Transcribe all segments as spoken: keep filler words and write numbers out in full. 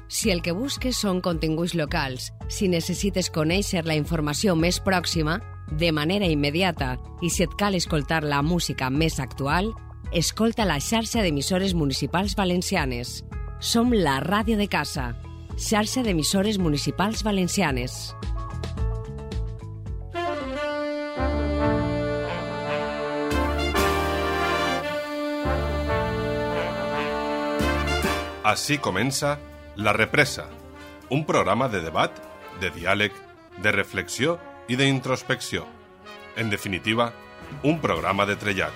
Si el que busques són continguts locals, si necessites conèixer la informació més pròxima, de manera immediata, i si et cal escoltar la música més actual, escolta la xarxa d'emissores municipals valencianes. Som la ràdio de casa, xarxa d'emissores municipals valencianes. Així comença La Represa, un programa de debat, de diàleg, de reflexió i d'introspecció. En definitiva, un programa de trellat.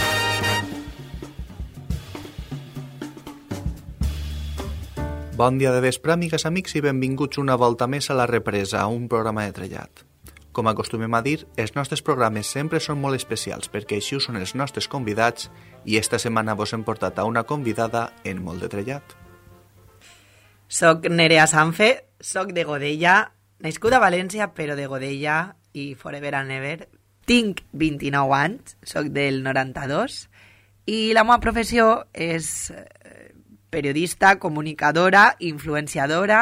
Bon dia de vespre, amigues, amics, i benvinguts una volta més a La Represa, un programa de trellat. Com acostumem a dir, els nostres programes sempre són molt especials perquè així ho són els nostres convidats i esta setmana vos hem portat a una convidada en molt de trellat. Soc Nerea Sanfe, soc de Godella, nascuda a València, però de Godella i forever and ever. Tinc vint-i-nou anys, soc del noranta-dos, i la meva professió és periodista, comunicadora, influenciadora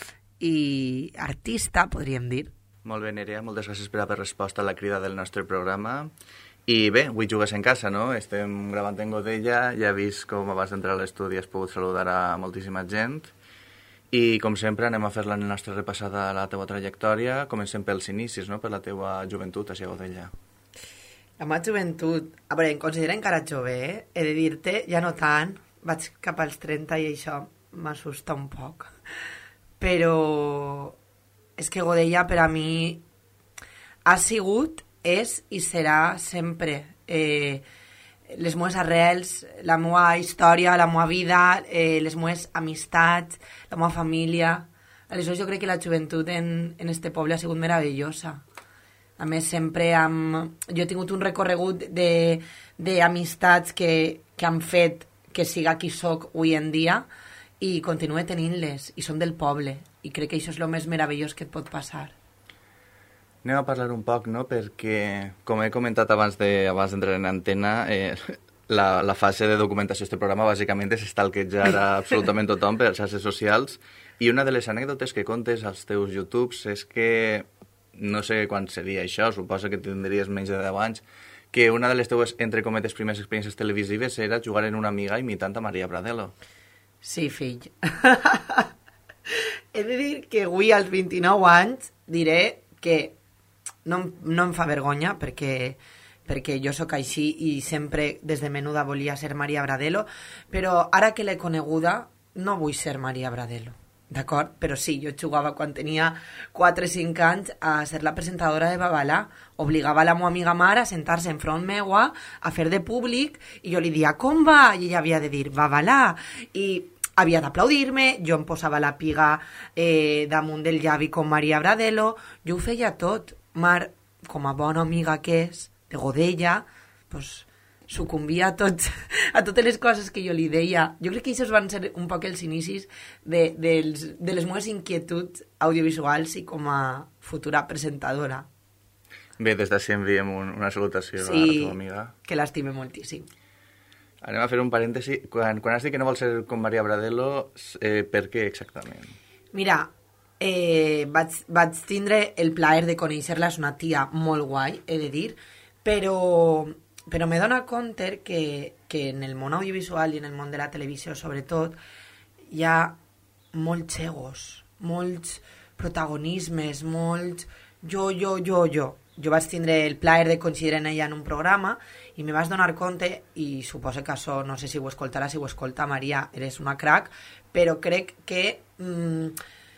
i artista, podríem dir. Molt bé, Nerea, moltes gràcies per haver respost a la crida del nostre programa. I bé, avui jugues en casa, no? Estem gravant en Godella, ja he vist com abans d'entrar a l'estudi has pogut saludar a moltíssima gent. I, com sempre, anem a fer la nostra repassada a la teua trajectòria. Comencem pels inicis, no?, per la teua joventut a Godella. La meva joventut... A veure, em considero encara jove, eh? He de dir-te, ja no tant, vaig cap als trenta i això m'assusta un poc. Però és que Godella per a mi ha sigut, és i serà sempre... Eh, les meves arrels, la meva història, la meva vida, eh, les meves amistats, la meva família. Aleshores jo crec que la joventut en, en este poble ha sigut meravellosa. A més, sempre amb... jo he tingut un recorregut d'amistats que, que han fet que siga qui soc avui en dia i continuo tenint-les, i són del poble, i crec que això és el més meravellós que et pot passar. Anem a parlar un poc, no?, perquè, com he comentat abans de, abans d'entrar en antena, eh, la, la fase de documentació d'aquest programa bàsicament és stalkejar a absolutament tothom per les xarxes socials, i una de les anècdotes que contes als teus YouTubes és que, no sé quan seria això, suposo que tindries menys de deu anys, que una de les teues, entre cometes, primeres experiències televisives era jugar en una amiga imitant a Maria Bradelo. Sí, fill. He de dir que avui, als vint-i-nou anys, diré que No, no em fa vergonya perquè, perquè jo sóc així i sempre des de menuda volia ser Maria Bradelo, però ara que l'he coneguda no vull ser Maria Bradelo, d'acord? Però sí, jo jugava quan tenia quatre o cinc anys a ser la presentadora de Babalà, obligava la meva amiga Mara a sentar-se enfront meua, a fer de públic, i jo li dia com va? I ella havia de dir Babalà, i havia d'aplaudir-me, jo em posava la piga eh, damunt del llavi com Maria Bradelo, jo ho feia tot. Mar, com a bona amiga que és, de Godella, pues, sucumbia a, tot, a totes les coses que jo li deia. Jo crec que aquests van ser un poc els inicis de, de, de les meves inquietuds audiovisuals i com a futura presentadora. Bé, des d'ací enviem un, una salutació sí, a la teva amiga. Sí, que l'estime moltíssim. Anem a fer un parèntesi. Quan, quan has dit que no vols ser com Maria Bradelo, eh, per què exactament? Mira... Eh, vaig, vaig tindre el plaer de conèixer-la, és una tia molt guai, he de dir, però, però m'he donat compte que, que en el món audiovisual i en el món de la televisió, sobretot, hi ha molts egos, molts protagonismes, molts jo, jo, jo, jo. Jo vaig tindre el plaer de coincidir en ella en un programa i me vaig donar compte, i suposo que això, no sé si ho escoltarà, si ho escolta Maria, eres una crack, però crec que... Mmm,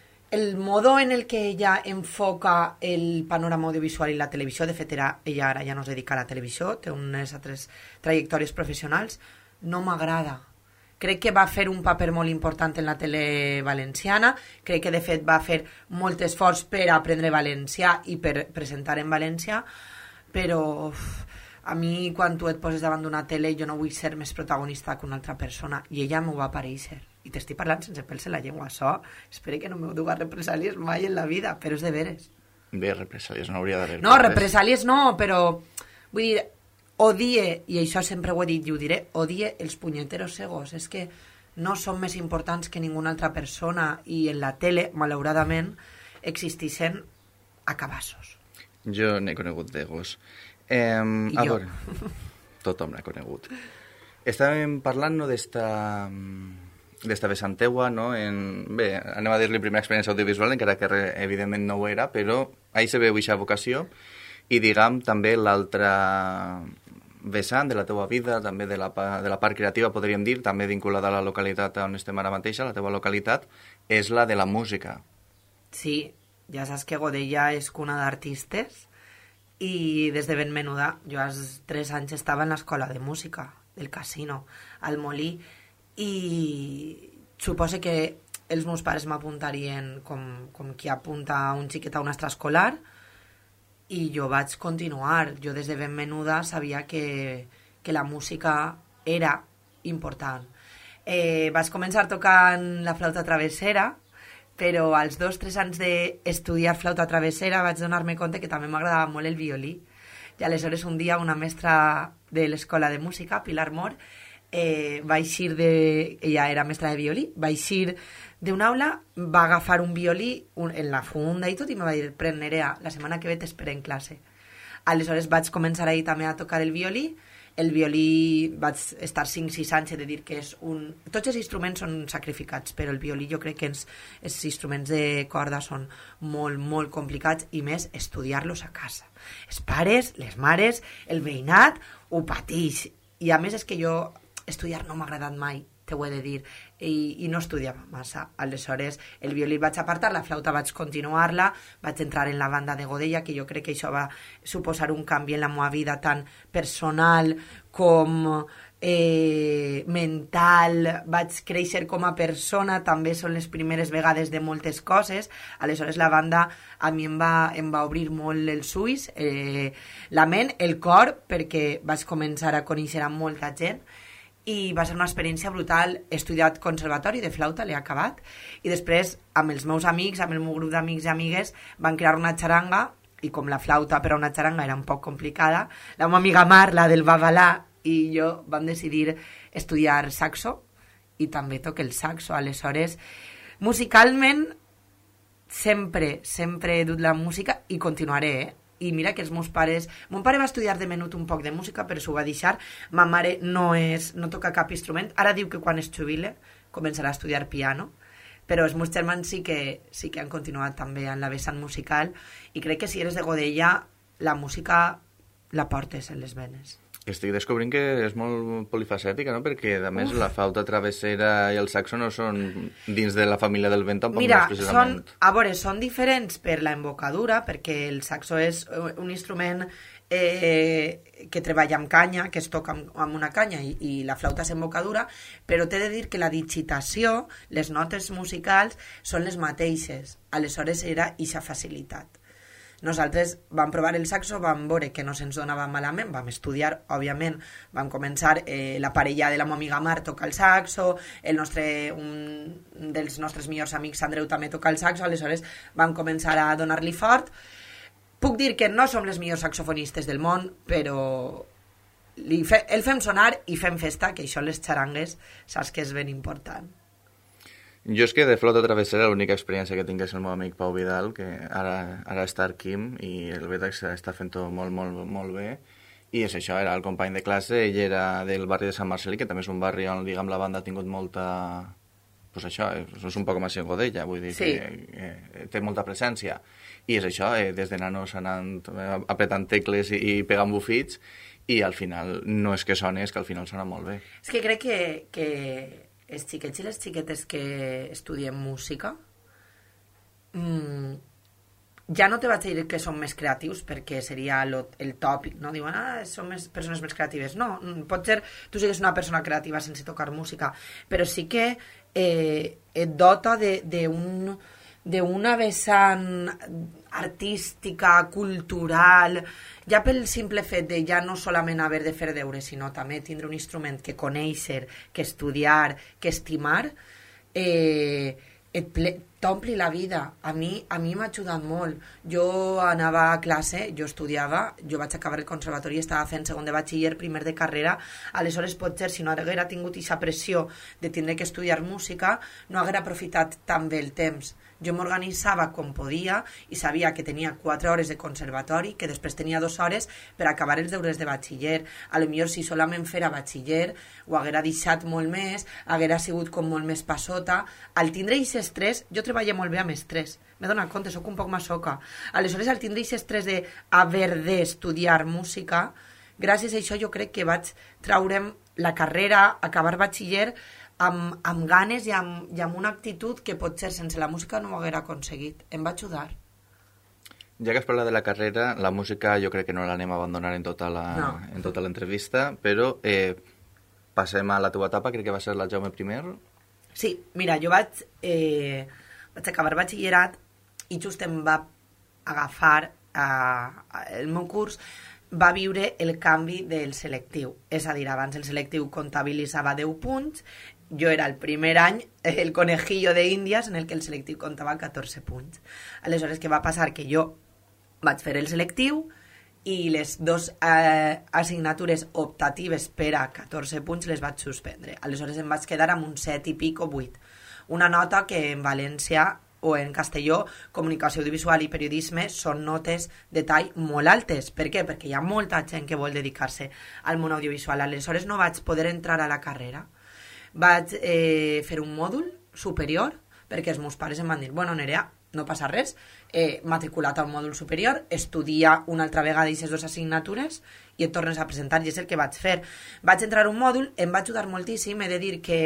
el modo en el que ella enfoca el panorama audiovisual i la televisió, de fet, era, ella ara ja no es dedica a la televisió, té unes altres trajectòries professionals, no m'agrada. Crec que va fer un paper molt important en la tele valenciana, crec que, de fet, va fer molt esforç per aprendre valencià i per presentar en valencià, però uf, a mi, quan tu et poses davant d'una tele, jo no vull ser més protagonista que una altra persona, i ella m'ho va aparèixer. I t'estic parlant sense pèls en la llengua, això. Espero que no m'heu dugat represàlies mai en la vida, però és de veres. Bé, represàlies no hauria d'haver. No, represàlies no, però... Vull dir, odie, i això sempre ho he dit i ho diré, odie els punyeteros cegos. És que no són més importants que ninguna altra persona i en la tele, malauradament, existeixen a cabassos. Jo n'he conegut d'egos. Eh, I a jo. veure, tothom n'ha conegut. Estàvem parlant no, d'esta d'esta vessant teua, no? En, bé, anem a dir-li primera experiència audiovisual, encara que evidentment no ho era, però ahí se veu aquesta vocació i, diguem, també l'altra vessant de la teua vida, també de la, de la part creativa, podríem dir, també vinculada a la localitat on estem ara mateixa, la teua localitat, és la de la música. Sí, ja saps que Godella és cuna d'artistes i des de ben menuda, jo als tres anys estava en l'escola de música del casino, al Molí, i suposo que els meus pares m'apuntarien com, com qui apunta un xiquet a un extraescolar i jo vaig continuar. Jo des de ben menuda sabia que, que la música era important. Eh, vaig començar tocant la flauta travessera, però als dos o tres anys d'estudiar flauta travessera vaig donar-me compte que també m'agradava molt el violí. I aleshores un dia una mestra de l'escola de música, Pilar Mor, eh, va eixir de... ella era mestra de violí, va eixir d'una aula, va agafar un violí un, en la funda i tot i me va dir, pren Nerea, la setmana que ve t'espera en classe. Aleshores vaig començar ahir també a tocar el violí. El violí vaig estar cinc sis anys, he de dir que és un... Tots els instruments són sacrificats, però el violí jo crec que els, els instruments de corda són molt, molt complicats i més estudiar-los a casa. Els pares, les mares, el veïnat ho pateix. I a més és que jo estudiar no m'ha agradat mai, t'ho he de dir, i, i no estudiava massa. Aleshores el violí vaig apartar, la flauta vaig continuar-la, vaig entrar en la banda de Godella, que jo crec que això va suposar un canvi en la meva vida tant personal com eh, mental. Vaig créixer com a persona, també són les primeres vegades de moltes coses. Aleshores la banda a mi em va, em va obrir molt els ulls, eh, la ment, el cor, perquè vaig començar a conèixer a molta gent i va ser una experiència brutal. He estudiat conservatori de flauta, l'he acabat, i després amb els meus amics, amb el meu grup d'amics i amigues, van crear una xaranga, i com la flauta per a una xaranga era un poc complicada, la meva amiga Mar, la del Babalà, i jo vam decidir estudiar saxo, i també toco el saxo. Aleshores, musicalment, sempre, sempre he dut la música i continuaré, eh? I mira que els meus pares... Mon pare va estudiar de menut un poc de música, però s'ho va deixar. Ma mare no, és, no toca cap instrument. Ara diu que quan es jubile començarà a estudiar piano, però els meus germans sí que, sí que han continuat també en la vessant musical, i crec que si eres de Godella, la música la portes en les venes. Estic descobrint que és molt polifacètica, no? Perquè, a més, Uf. la flauta travessera i el saxo no són dins de la família del vent, tampoc. Mira, no precisament. Són, a veure, són diferents per la embocadura, perquè el saxo és un instrument eh, que treballa amb canya, que es toca amb, amb una canya, i, i la flauta és embocadura, però t'he de dir que la digitació, les notes musicals, són les mateixes. Aleshores era ixa facilitat. Nosaltres vam provar el saxo, vam veure que no se'ns donava malament, vam estudiar, òbviament, vam començar eh, la parella de la meva amiga Mar toca el saxo, el nostre, un dels nostres millors amics, Andreu, també toca el saxo, aleshores vam començar a donar-li fort. Puc dir que no som les millors saxofonistes del món, però li fe, el fem sonar i fem festa, que això les xarangues saps que és ben important. Jo és que de flauta travessera l'única experiència que tinc és el meu amic Pau Vidal, que ara, ara està a Arquim i el veig que està fent-ho molt, molt, molt bé. I és això, era el company de classe, ell era del barri de Sant Marcelí, que també és un barri on, diguem, la banda ha tingut molta... Pues això, és un poc més en Godella, vull dir, sí. que eh, té molta presència. I és això, eh, des de nanos anant apretant tecles i, i pegant bufits, i al final no és que soni, és que al final sona molt bé. És que crec que... que... els xiquets i les xiquetes que estudien música mmm, ja no te vaig dir que són més creatius perquè seria lo, el tòpic, no? Diuen, ah, són més, persones més creatives. No, pot ser tu sigues una persona creativa sense tocar música, però sí que eh, et dota d'un d'una vessant artística, cultural, ja pel simple fet de ja no solament haver de fer deures, sinó també tindre un instrument que conèixer, que estudiar, que estimar, eh, et ple... t'ompli la vida. A mi a mi m'ha ajudat molt. Jo anava a classe, jo estudiava, jo vaig acabar el conservatori i estava fent segon de batxiller, primer de carrera, aleshores potser si no haguera tingut aquesta pressió de tindre que estudiar música, no haguera aprofitat tan bé el temps. Jo m'organitzava com podia i sabia que tenia quatre hores de conservatori, que després tenia dues hores per acabar els deures de batxiller. A lo millor si solament fera batxiller ho haguera deixat molt més, haguera sigut com molt més passota. Al tindre aquest estrès, jo treballo molt bé amb estrès, m'he donat compte, soc un poc masoca. Aleshores, al tindre aquest estrès d'haver d'estudiar música, gràcies a això jo crec que vaig traure'm la carrera, acabar batxiller, amb, amb ganes i amb, i amb una actitud que potser sense la música no ho haguera aconseguit. Em va ajudar. Ja que has parlat de la carrera, la música jo crec que no l'anem a abandonar en tota la, no. en tota l'entrevista, però eh, passem a la teva etapa, crec que va ser la Jaume primer. Sí, mira, jo vaig, eh, vaig acabar batxillerat i just em va agafar eh, el meu curs va viure el canvi del selectiu. És a dir, abans el selectiu comptabilitzava deu punts, jo era el primer any el conejillo de Índies en el que el selectiu comptava catorze punts. Aleshores, què va passar? Que jo vaig fer el selectiu i les dues eh, assignatures optatives per a catorze punts les vaig suspendre. Aleshores em vaig quedar amb un set i pic o vuit. Una nota que en València o en Castelló, comunicació audiovisual i periodisme són notes de tall molt altes. Per què? Perquè hi ha molta gent que vol dedicar-se al món audiovisual. Aleshores no vaig poder entrar a la carrera. Vaig eh, fer un mòdul superior perquè els meus pares em van dir, bueno, Nerea, no passa res, eh, matriculat a un mòdul superior, estudia una altra vegada aquestes dues assignatures i et tornes a presentar, i és el que vaig fer. Vaig entrar a un mòdul, em va ajudar moltíssim, he de dir que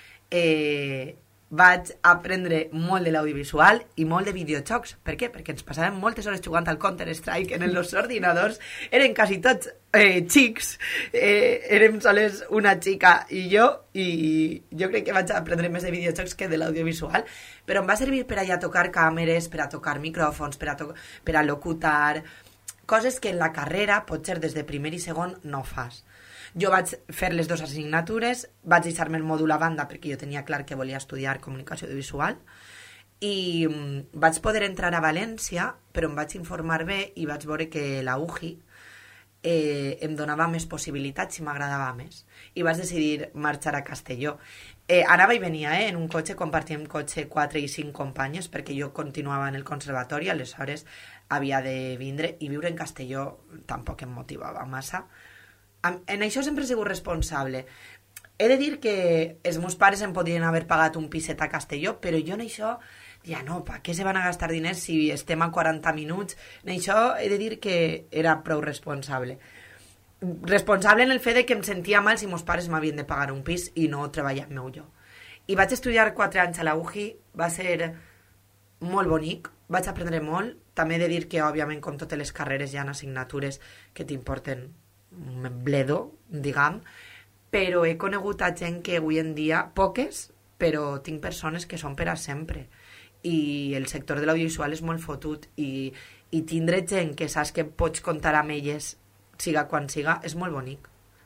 eh, vaig aprendre molt de l'audiovisual i molt de videojocs. Per què? Perquè ens passàvem moltes hores jugant al Counter-Strike en els ordinadors, eren quasi tots eh, xics, eh, érem soles una xica i jo, i jo crec que vaig aprendre més de videojocs que de l'audiovisual, però em va servir per a tocar càmeres, per a tocar micròfons, per a, to per a locutar, coses que en la carrera potser des de primer i segon no fas. Jo vaig fer les dues assignatures, vaig deixar-me el mòdul a banda perquè jo tenia clar que volia estudiar comunicació audiovisual i um, vaig poder entrar a València, però em vaig informar bé i vaig veure que la U J I eh, em donava més possibilitats i m'agradava més. I vaig decidir marxar a Castelló. Eh, anava i venia, eh, en un cotxe, compartíem cotxe quatre i cinc companyes perquè jo continuava en el conservatori, aleshores havia de vindre, i viure en Castelló tampoc em motivava massa. En això sempre he sigut responsable. He de dir que els meus pares em podien haver pagat un piset a Castelló, però jo en això ja no, pa què se van a gastar diners si estem a quaranta minuts? En això he de dir que era prou responsable. Responsable en el fet de que em sentia mal si meus pares m'havien de pagar un pis i no treballar meu jo. I vaig estudiar quatre anys a la U J I, va ser molt bonic, vaig aprendre molt. També he de dir que, òbviament, com totes les carreres, hi ha assignatures que t'importen bledo, diguem, però he conegut a gent que avui en dia, poques, però tinc persones que són per a sempre, i el sector de l'audiovisual és molt fotut, i, i tindre gent que saps que pots comptar amb elles siga quan siga, és molt bonic.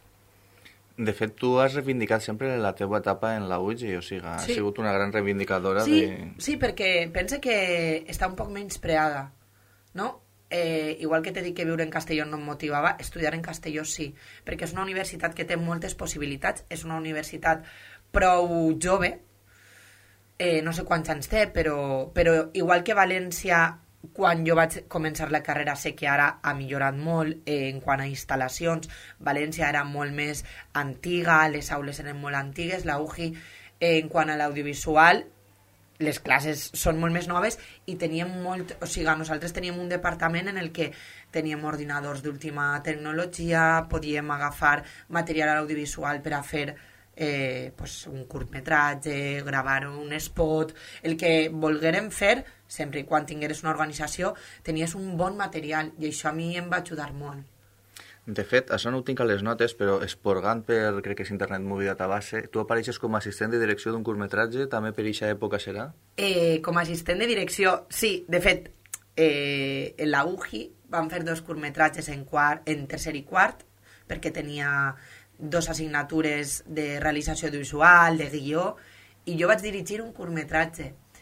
De fet, tu has reivindicat sempre la teva etapa en la U J I, o sigui, has sí. sigut una gran reivindicadora. Sí, de... sí, perquè pense que està un poc menyspreada, no? Eh, igual que t'he dit que viure en Castelló no em motivava, estudiar en Castelló sí, perquè és una universitat que té moltes possibilitats, és una universitat prou jove, eh, no sé quants anys té, però, però igual que València, quan jo vaig començar la carrera, sé que ara ha millorat molt eh, en quant a instal·lacions. València era molt més antiga, les aules eren molt antigues, la U J I eh, en quant a l'audiovisual, les classes són molt més noves i teníem molt, o sigui, nosaltres teníem un departament en el que teníem ordinadors d'última tecnologia, podíem agafar material audiovisual per a fer eh, pues, un curtmetratge, gravar un spot, el que volguérem fer, sempre i quan tingueres una organització, tenies un bon material i això a mi em va ajudar molt. De fet, això no ho tinc a les notes, però esporgant per, crec que és Internet Movie Database, tu apareixes com a assistent de direcció d'un curtmetratge, també per eixa època serà? Eh, com a assistent de direcció, sí. De fet, eh, en la U J I vam fer dos curtmetratges en, quart, en tercer i quart, perquè tenia dos assignatures de realització audiovisual, de guió, i jo vaig dirigir un curtmetratge.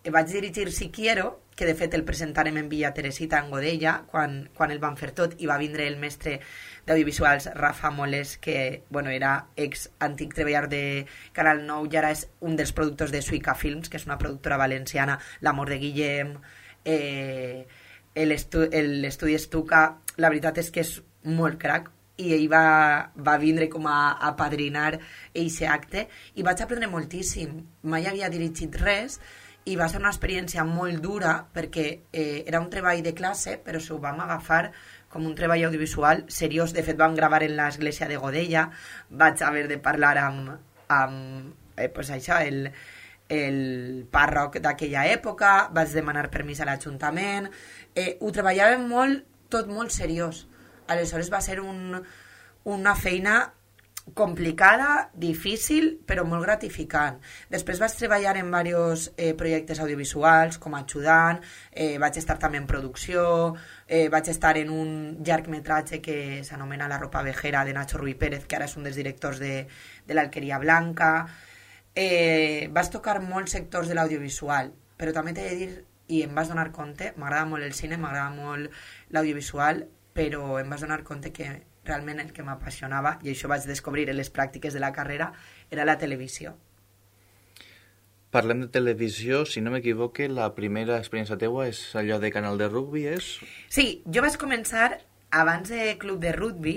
vaig dirigir Si Quiero, que de fet el presentarem en Villa Teresita, en Godella, quan, quan el van fer tot, i va vindre el mestre d'audiovisuals Rafa Moles, que bueno, era ex antic treballador de Canal nou i ara és un dels productors de Suica Films, que és una productora valenciana, L'amor de Guillem, eh, l'estudi Estuca. La veritat és que és molt crac, i ell va, va vindre com a, a padrinar eixe acte, i vaig aprendre moltíssim. Mai havia dirigit res, i va ser una experiència molt dura, perquè eh, era un treball de classe, però s'ho vam agafar com un treball audiovisual seriós. De fet, vam gravar en l'església de Godella, vaig haver de parlar amb, amb eh, pues això, el, el pàrroc d'aquella època, vaig demanar permís a l'Ajuntament, eh, ho treballàvem molt, tot molt seriós. Aleshores va ser un, una feina complicada, difícil, però molt gratificant. Després vaig treballar en diversos eh, projectes audiovisuals, com a ajudant, eh, vaig estar també en producció, eh, vaig estar en un llargmetratge que s'anomena La ropa vejera, de Nacho Ruiz Pérez, que ara és un dels directors de, de l'Alqueria Blanca. Eh, vaig tocar molts sectors de l'audiovisual, però també t'he de dir, i em vas donar compte, m'agrada molt el cine, m'agrada molt l'audiovisual, però em vas donar compte que realment el que m'apassionava, i això vaig descobrir en les pràctiques de la carrera, era la televisió. Parlem de televisió, si no m'equivoque, la primera experiència teua és allò de canal de rugby, és? Sí, jo vaig començar, abans de club de rugby,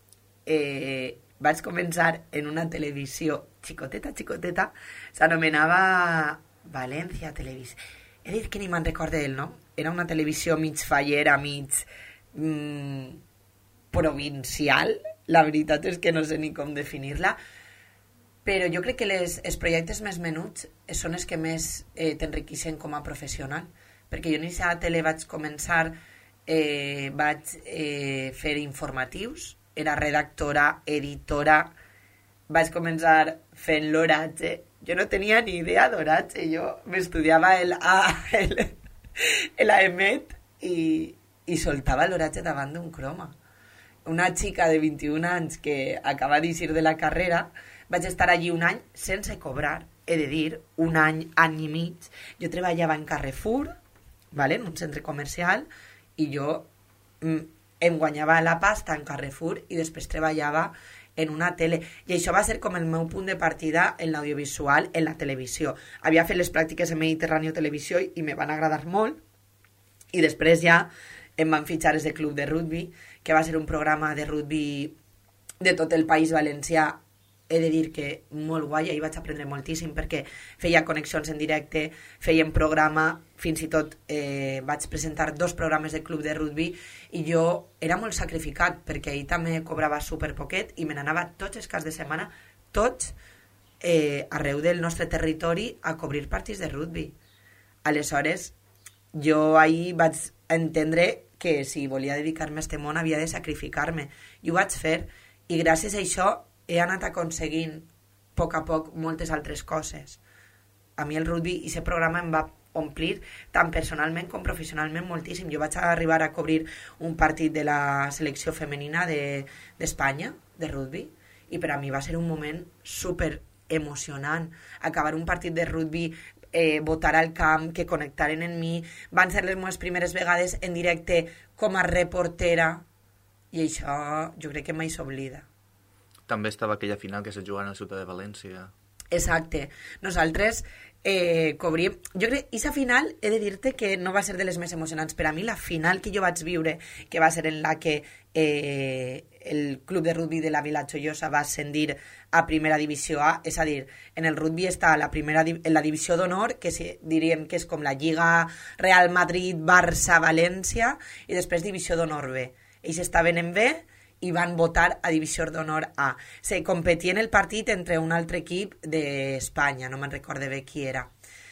eh, vaig començar en una televisió xicoteta, xicoteta, s'anomenava València Televisió. He dit que ni me'n recorde del nom. Era una televisió mig fallera, mig mmm, provincial. La veritat és que no sé ni com definir-la. Però jo crec que les, els projectes més menuts són els que més eh, t'enriqueixen com a professional. Perquè jo en aquesta tele vaig començar, eh, vaig eh, fer informatius, era redactora, editora, vaig començar fent l'oratge. Jo no tenia ni idea d'oratge, jo m'estudiava el A, el, l'Aemet i, i soltava l'oratge davant d'un croma. Una xica de vint-i-un anys que acaba d'eixir de la carrera, vaig estar allí un any sense cobrar, he de dir, un any, any i mig. Jo treballava en Carrefour, ¿vale? En un centre comercial, i jo mm, em guanyava la pasta en Carrefour i després treballava en una tele. I això va ser com el meu punt de partida en l'audiovisual, en la televisió. Havia fet les pràctiques en Mediterráneo Televisió i me van agradar molt, i després ja em van fitxar des de Club de Rugby, que va ser un programa de rugby de tot el País Valencià. He de dir que molt guai, ahir vaig aprendre moltíssim perquè feia connexions en directe, feien programa, fins i tot eh, vaig presentar dos programes de club de rugby i jo era molt sacrificat perquè ahir també cobrava super poquet i me n'anava tots els caps de setmana, tots eh, arreu del nostre territori a cobrir partits de rugby. Aleshores, jo ahir vaig entendre que si volia dedicar-me a este món havia de sacrificar-me i ho vaig fer, i gràcies a això he anat aconseguint a poc a poc moltes altres coses. A mi el rugby i aquest programa em va omplir tant personalment com professionalment moltíssim. Jo vaig arribar a cobrir un partit de la selecció femenina de, d'Espanya, de rugby, i per a mi va ser un moment super emocionant. Acabar un partit de rugby, eh, votar al camp, que connectaren en mi, van ser les meves primeres vegades en directe com a reportera, i això jo crec que mai s'oblida. També estava aquella final que se jugava a la ciutat de València. Exacte. Nosaltres eh, cobríem... Jo crec que aquesta final he de dir-te que no va ser de les més emocionants. Per a mi la final que jo vaig viure, que va ser en la que eh, el club de rugby de la Vila Joiosa va ascendir a primera divisió A, és a dir, en el rugby està la primera, en la divisió d'honor, que si, diríem que és com la Lliga Real Madrid, Barça, València, i després divisió d'honor B. Ells estaven en B i van votar a divisió d'honor A. Se competien el partit entre un altre equip d'Espanya, no me'n recorde bé qui era.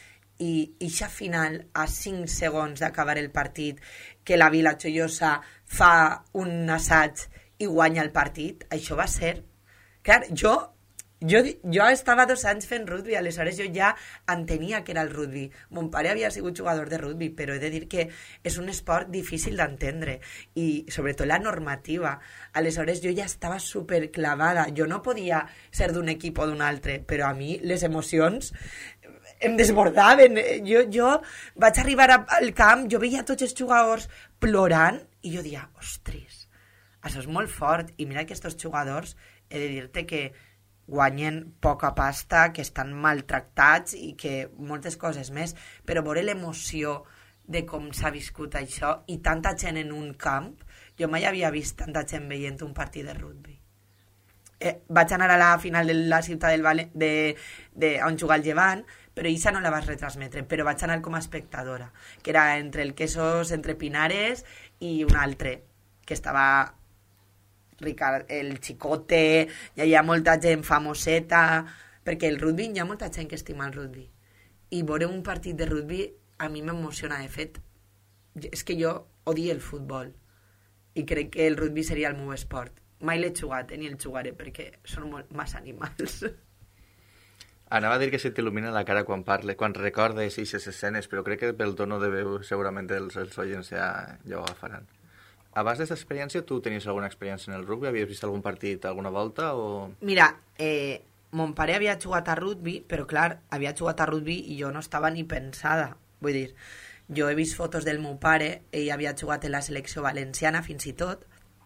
I eixa final, a cinc segons d'acabar el partit, que la Vila Joiosa fa un assaig i guanya el partit, això va ser... Clar, jo... Jo, jo estava dos anys fent rugby, aleshores jo ja entenia que era el rugby. Mon pare havia sigut jugador de rugby, però he de dir que és un esport difícil d'entendre i sobretot la normativa. Aleshores jo ja estava superclavada. Jo no podia ser d'un equip o d'un altre, però a mi les emocions em desbordaven. Jo, jo vaig arribar al camp, jo veia tots els jugadors plorant i jo deia, ostres, això és molt fort. I mira que aquests jugadors, he de dir-te que guanyen poca pasta, que estan maltractats i que moltes coses més, però veure l'emoció de com s'ha viscut això i tanta gent en un camp, jo mai havia vist tanta gent veient un partit de rugby. Eh, vaig anar a la final de la ciutat del Valen, de, de, on jugar el Llevant, però Isa no la vas retransmetre, però vaig anar com a espectadora, que era entre el Quesos, entre Pinares i un altre, que estava Ricard, el Chicote, hi havia molta gent famoseta, perquè el rugby, hi ha molta gent que estima el rugby. I veure un partit de rugby a mi m'emociona, de fet. És que jo odio el futbol i crec que el rugby seria el meu esport. Mai l'he jugat, eh, ni el jugaré, perquè són molt massa animals. Anava a dir que se t'il·lumina la cara quan parle, quan recordes aquestes escenes, però crec que pel tono de veu segurament els, els oients ja, ja ho agafaran. Abans d'aquesta experiència, tu tenies alguna experiència en el rugby? Havies vist algun partit alguna volta? O... Mira, eh, mon pare havia jugat a rugby, però clar, havia jugat a rugby i jo no estava ni pensada. Vull dir, jo he vist fotos del meu pare, ell havia jugat en la selecció valenciana fins i tot,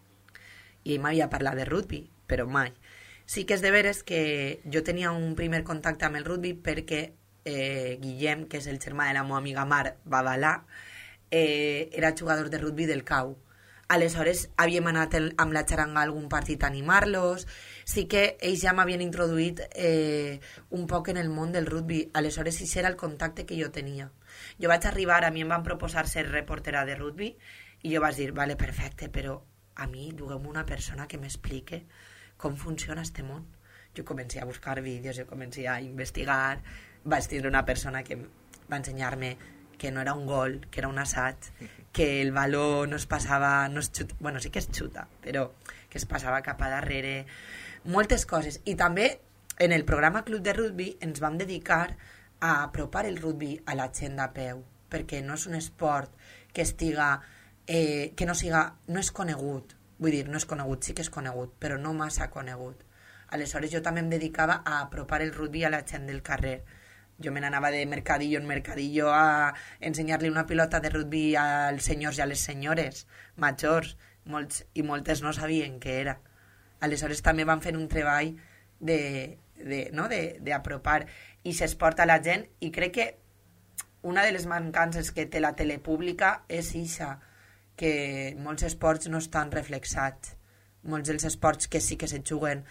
i ell m'havia parlat de rugby, però mai. Sí que és de veres que jo tenia un primer contacte amb el rugby perquè eh, Guillem, que és el germà de la meva amiga Mar Babalà, eh, era jugador de rugby del C A U. Aleshores havíem anat el, amb la xaranga a algun partit a animar-los. Sí que ells ja m'havien introduït eh, un poc en el món del rugby. Aleshores això era el contacte que jo tenia. Jo vaig arribar, a mi em van proposar ser reportera de rugby i jo vaig dir, vale, perfecte, però a mi duguem una persona que m'explique com funciona este món. Jo comencé a buscar vídeos, jo comencé a investigar, vaig tindre una persona que va ensenyar-me que no era un gol, que era un assaig, que el baló no es passava, no es xuta, bueno, sí que es xuta, però que es passava cap a darrere, moltes coses. I també en el programa Club de Rugby ens vam dedicar a apropar el rugby a la gent a peu, perquè no és un esport que estiga, eh, que no siga, no és conegut, vull dir, no és conegut, sí que és conegut, però no massa conegut. Aleshores jo també em dedicava a apropar el rugby a la gent del carrer. Jo me n'anava de mercadillo en mercadillo a ensenyar-li una pilota de rugby als senyors i a les senyores majors, molts, i moltes no sabien què era. Aleshores també van fer un treball de, de, no? de, d'apropar i s'esport a la gent, i crec que una de les mancances que té la tele pública és ixa, que molts esports no estan reflexats. Molts dels esports que sí que se juguen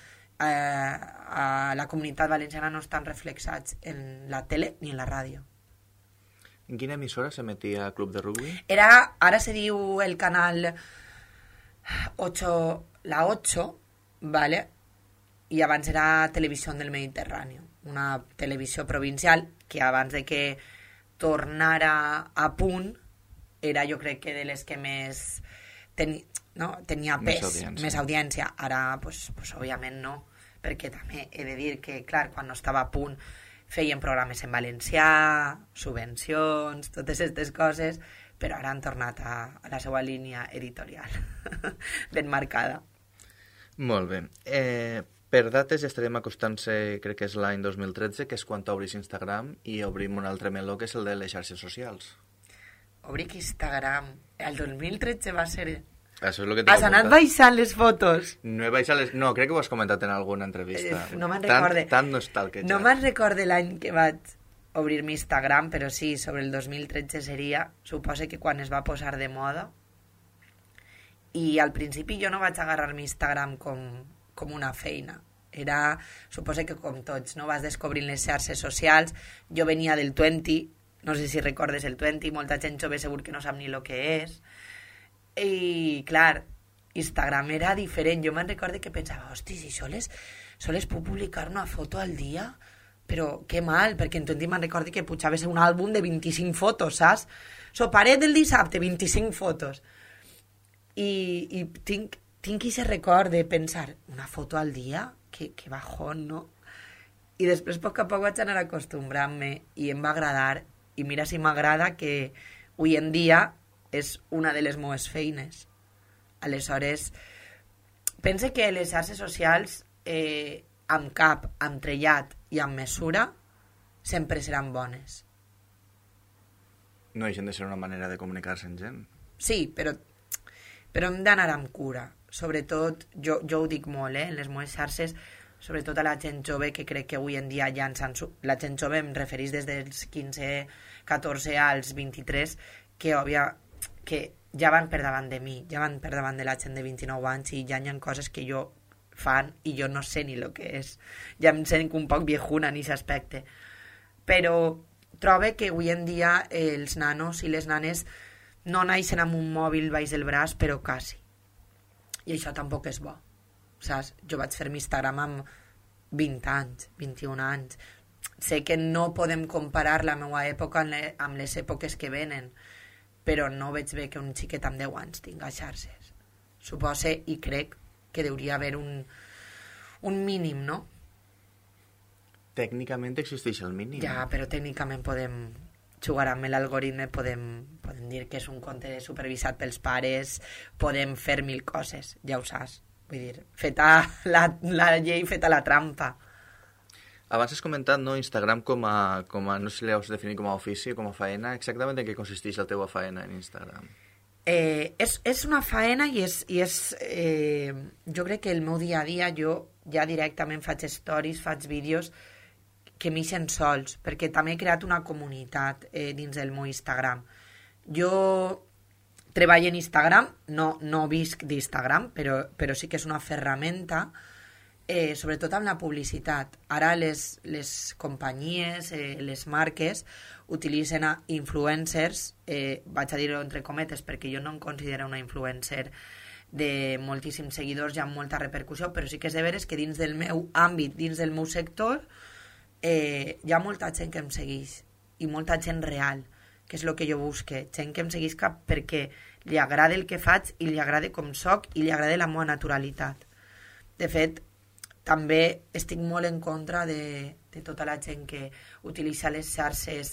a la comunitat valenciana no estan reflexats en la tele ni en la ràdio. En quina emissora s'emetia Club de Rugby? Era, ara se diu el canal ocho, la ocho, ¿vale? I abans era Televisió del Mediterrani, una televisió provincial que abans de que tornara a punt era, jo crec que de les que més teni, no? tenia pes, més audiència. més audiència. Ara, pues, pues, òbviament no, perquè també he de dir que, clar, quan no estava a punt feien programes en valencià, subvencions, totes aquestes coses, però ara han tornat a, a la seva línia editorial ben marcada. Molt bé. Eh, per dates estarem acostant-se, crec que és l'any dos mil tretze, que és quan t'obris Instagram, i obrim un altre meló, que és el de les xarxes socials. Obric Instagram. El dos mil tretze va ser... Això és el que Has anat baixant les fotos? No he baixat les... No, crec que ho has comentat en alguna entrevista. Eh, no me'n recorde. Tant, tant no està el que ja. No me'n recorde l'any que vaig obrir mi Instagram, però sí, sobre el dos mil tretze seria, suposo que quan es va posar de moda. I al principi jo no vaig agarrar mi Instagram com, com una feina. Era, suposo que com tots, no? Vas descobrint les xarxes socials. Jo venia del Twenty, no sé si recordes el Twenty, molta gent jove segur que no sap ni el que és. I, clar, Instagram era diferent. Jo me'n recorde que pensava, hosti, si soles, soles puc publicar una foto al dia, però que mal, perquè en Twenty me'n recorde que pujaves un àlbum de vint-i-cinc fotos, saps? Soparet del dissabte, vint-i-cinc fotos. I, i tinc, tinc qui se recorde pensar, una foto al dia? Que, que bajón, no? I després, a poc a poc, vaig anar acostumbrant-me i em va agradar. I mira si m'agrada que avui en dia és una de les meves feines. Aleshores, pense que les xarxes socials, eh, amb cap, amb trellat i amb mesura, sempre seran bones. No deixen de ser una manera de comunicar-se amb gent. Sí, però, però hem d'anar amb cura. Sobretot, jo, jo ho dic molt, eh, en les meves xarxes, sobretot a la gent jove, que crec que avui en dia ja ens han... La gent jove em referís des dels quinze, catorze als vint-i-tres, que, òbvia, que ja van per davant de mi, ja van per davant de la gent de vint-i-nou anys i ja hi ha coses que jo fan i jo no sé ni el que és. Ja em sent un poc viejuna en aquest aspecte. Però trobo que avui en dia els nanos i les nanes no naixen amb un mòbil baix del braç, però quasi. I això tampoc és bo. Saps? Jo vaig fer Instagram amb vint anys, vint-i-un anys. Sé que no podem comparar la meva època amb les èpoques que venen, però no veig bé que un xiquet amb deu anys tinga xarxes. Supose i crec que hauria haver un, un mínim, no? Tècnicament existeix el mínim. Ja, però tècnicament podem jugar amb l'algoritme, podem, podem dir que és un compte supervisat pels pares, podem fer mil coses, ja ho saps. Vull dir, feta la, la llei, feta la trampa. Abans has comentat, no, Instagram com a, com a, no sé si l'heu definit com a ofici, com a faena. Exactament en què consisteix la teva faena en Instagram? Eh, és, és una faena i és, i és eh, jo crec que el meu dia a dia jo ja directament faig stories, faig vídeos que m'ixen sols, perquè també he creat una comunitat eh, dins del meu Instagram. Jo treballo en Instagram, no, no visc d'Instagram, però, però sí que és una ferramenta, eh, sobretot amb la publicitat. Ara les, les companyies, eh, les marques, utilitzen a influencers, eh, vaig a dir-ho entre cometes, perquè jo no em considero una influencer de moltíssims seguidors i amb molta repercussió, però sí que és de veres que dins del meu àmbit, dins del meu sector, eh, hi ha molta gent que em segueix, i molta gent real, que és el que jo busque, gent que em seguisca perquè li agrada el que faig i li agrada com soc i li agrada la meva naturalitat. De fet, també estic molt en contra de, de tota la gent que utilitza les xarxes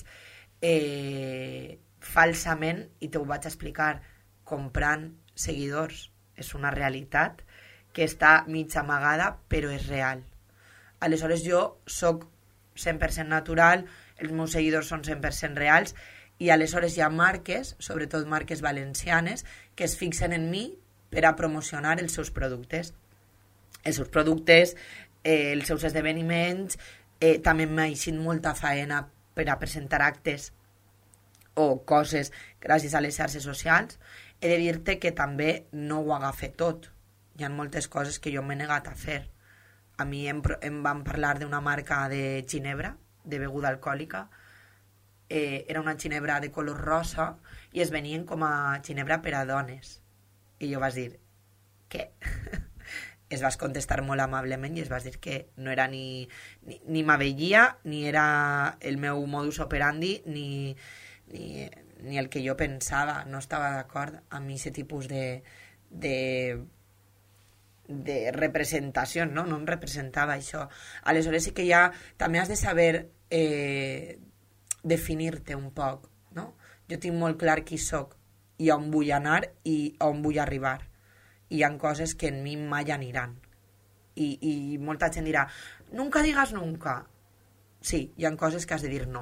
eh, falsament, i t'ho vaig explicar, comprant seguidors. És una realitat que està mig amagada, però és real. Aleshores jo soc cent per cent natural, els meus seguidors són cent per cent reals, i aleshores hi ha marques, sobretot marques valencianes, que es fixen en mi per a promocionar els seus productes. Els seus productes, eh, els seus esdeveniments, eh, també m'ha eixit molta faena per a presentar actes o coses gràcies a les xarxes socials. He de dir-te que també no ho agafe tot. Hi ha moltes coses que jo m'he negat a fer. A mi em, em van parlar d'una marca de ginebra, de beguda alcohòlica. Eh, era una ginebra de color rosa i es venien com a ginebra per a dones. I jo vas dir, què? Es vas contestar molt amablement i es vas dir que no era ni, ni, ni m'avellia, ni era el meu modus operandi, ni, ni, ni el que jo pensava. No estava d'acord amb aquest tipus de, de, de representació, no? No em representava això. Aleshores sí que ja també has de saber eh, definir-te un poc, no? Jo tinc molt clar qui soc i on vull anar i on vull arribar. I hi ha coses que en mi mai aniran. I, i molta gent dirà, nunca digas nunca. Sí, hi ha coses que has de dir no.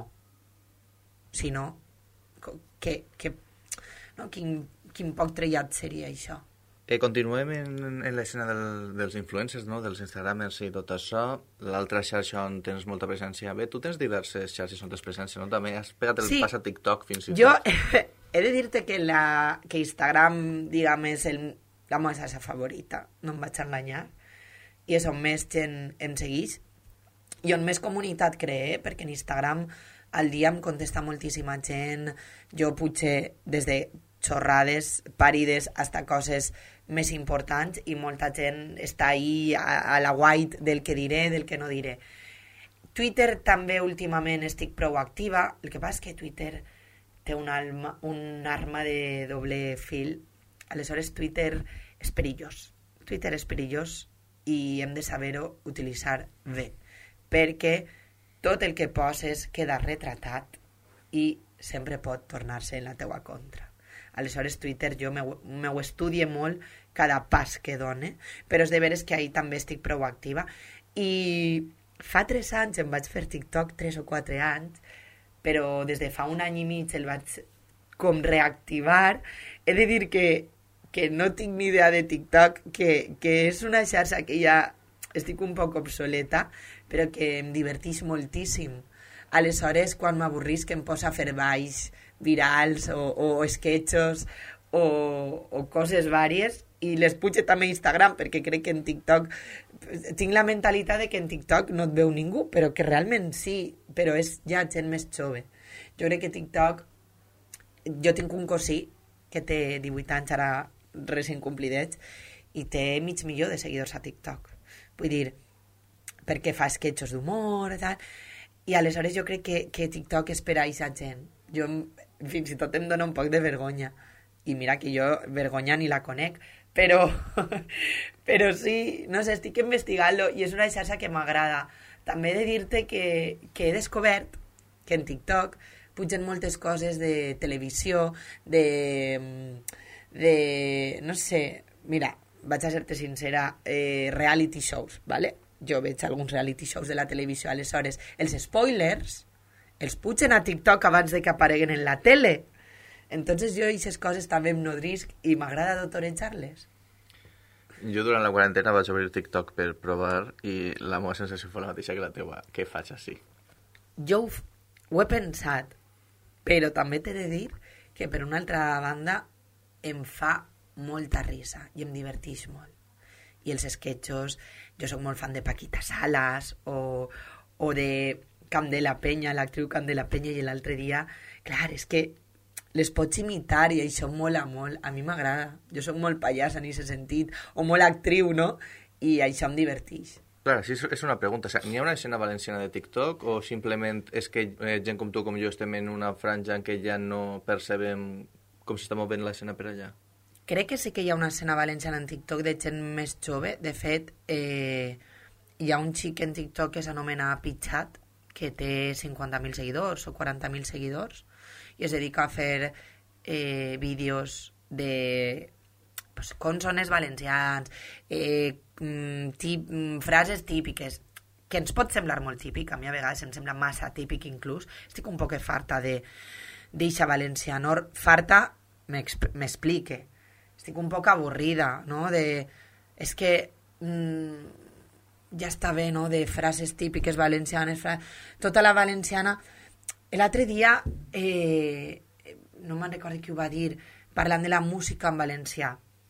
Si no, que, que, no? Quin, quin poc trellat seria això. Eh, continuem en, en l'escena del, dels influencers, no? Dels instagramers i tot això. L'altra xarxa on tens molta presència. Bé, tu tens diverses xarxes on tens presència, no? També has pegat el sí. pas a TikTok fins i tot. Jo he de dir-te que, la, que Instagram, diguem, és el, la meva xarxa favorita. No em vaig enganyar. I és on més gent em segueix. I on més comunitat cree, perquè en Instagram al dia em contesta moltíssima gent. Jo potser des de xorrades, parides, hasta coses més importants, i molta gent està ahí a, a la white del que diré, del que no diré. Twitter també últimament estic prou activa. El que passa és que Twitter té un, alma, un arma de doble fil. Aleshores Twitter és perillós. Twitter és perillós i hem de saber-ho utilitzar bé, perquè tot el que poses queda retratat i sempre pot tornar-se en la teua contra. Aleshores Twitter jo m'ho estudie molt cada pas que done, però és de veres que ahir també estic prou activa. I fa tres anys em vaig fer TikTok, tres o quatre anys, però des de fa un any i mig el vaig com reactivar. He de dir que, que no tinc ni idea de TikTok, que, que és una xarxa que ja estic un poc obsoleta, però que em diverteix moltíssim. Aleshores, quan m'avorrís, que em posa a fer balls virals o, o sketchos o, o coses vàries, i les pujo també a Instagram, perquè crec que en TikTok tinc la mentalitat de que en TikTok no et veu ningú, però que realment sí, però és ja gent més jove. Jo crec que TikTok, jo tinc un cosí que té divuit anys, ara recent complidets, i té mig milió de seguidors a TikTok. Vull dir, perquè fa sketchos d'humor i tal, i aleshores jo crec que, que TikTok és per a aquesta gent. Jo fins i tot em dona un poc de vergonya, i mira que jo vergonya ni la conec, però, però sí, no sé, estic investigant-lo i és una xarxa que m'agrada. També he de dir-te que, que he descobert que en TikTok pugen moltes coses de televisió, de, de no sé, mira, vaig a ser-te sincera, eh, reality shows, ¿vale? Jo veig alguns reality shows de la televisió, aleshores els spoilers els pugen a TikTok abans de que apareguen en la tele. Entonces jo aquestes coses també em nodrisc i m'agrada d'autorejar-les. Jo durant la quarantena vaig obrir TikTok per provar i la meva sensació fou la mateixa que la teua. Què faig així? Jo ho, ho he pensat, però també t'he de dir que per una altra banda em fa molta risa i em diverteix molt. I els sketchos, jo sóc molt fan de Paquita Salas o, o de Candela Peña, l'actriu Candela Peña, i l'altre dia, clar, és que les pots imitar i això mola molt. A mi m'agrada. Jo soc molt pallassa en aquest sentit, o molt actriu, no? I això em diverteix. Clar, sí, és una pregunta. O sigui, n'hi ha una escena valenciana de TikTok o simplement és que eh, gent com tu com jo estem en una franja en què ja no percebem com s'està movent l'escena per allà? Crec que sí que hi ha una escena valenciana en TikTok de gent més jove. De fet, eh, hi ha un xic en TikTok que s'anomena Pitchat, que té cinquanta mil seguidors o quaranta mil seguidors, i es dedica a fer eh, vídeos de pues, consones valencians, eh, tip, frases típiques, que ens pot semblar molt típic, a mi a vegades em sembla massa típic inclús. Estic un poc farta de d'eixa valencianor, farta, m'explique, estic un poc avorrida, no? De, és que mm, ja està bé, no?, de frases típiques valencianes, fra... tota la valenciana. L'altre dia, eh, no me'n recordo qui ho va dir, parlant de la música en valencià.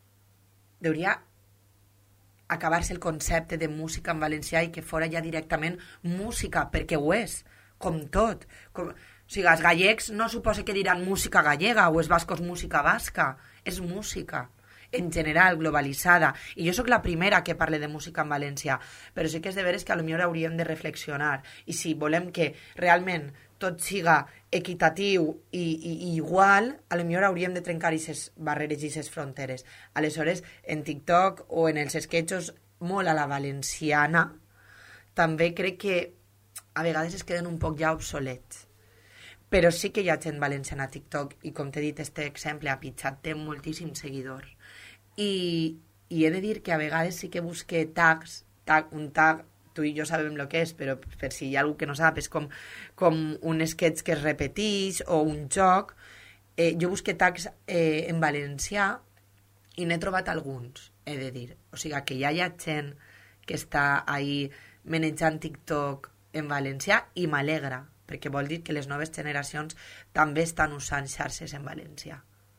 Hauria acabar-se el concepte de música en valencià i que fora ja directament música, perquè ho és, com tot. Com... O sigui, els gallecs no suposa que diran música gallega o els bascos música basca. És música, en general, globalitzada. I jo sóc la primera que parle de música en valencià, però sí que és de veres que potser hauríem de reflexionar. I si volem que realment tot siga equitatiu i, i, i igual, a lo millor hauríem de trencar aquestes barreres i aquestes fronteres. Aleshores, en TikTok o en els sketchos molt a la valenciana, també crec que a vegades es queden un poc ja obsolets. Però sí que hi ha gent valenciana a TikTok i, com t'he dit, este exemple a Pitchat té moltíssims seguidors. I, i he de dir que a vegades sí que busque tags, tag, un tag, tu i jo sabem el que és, però per si hi ha algú que no sap, és com, com un sketch que es repeteix o un joc. Eh, jo busque tags eh, en valencià i n'he trobat alguns, he de dir. O sigui, que ja hi ha gent que està ahí manejant TikTok en valencià i m'alegra, perquè vol dir que les noves generacions també estan usant xarxes en valencià.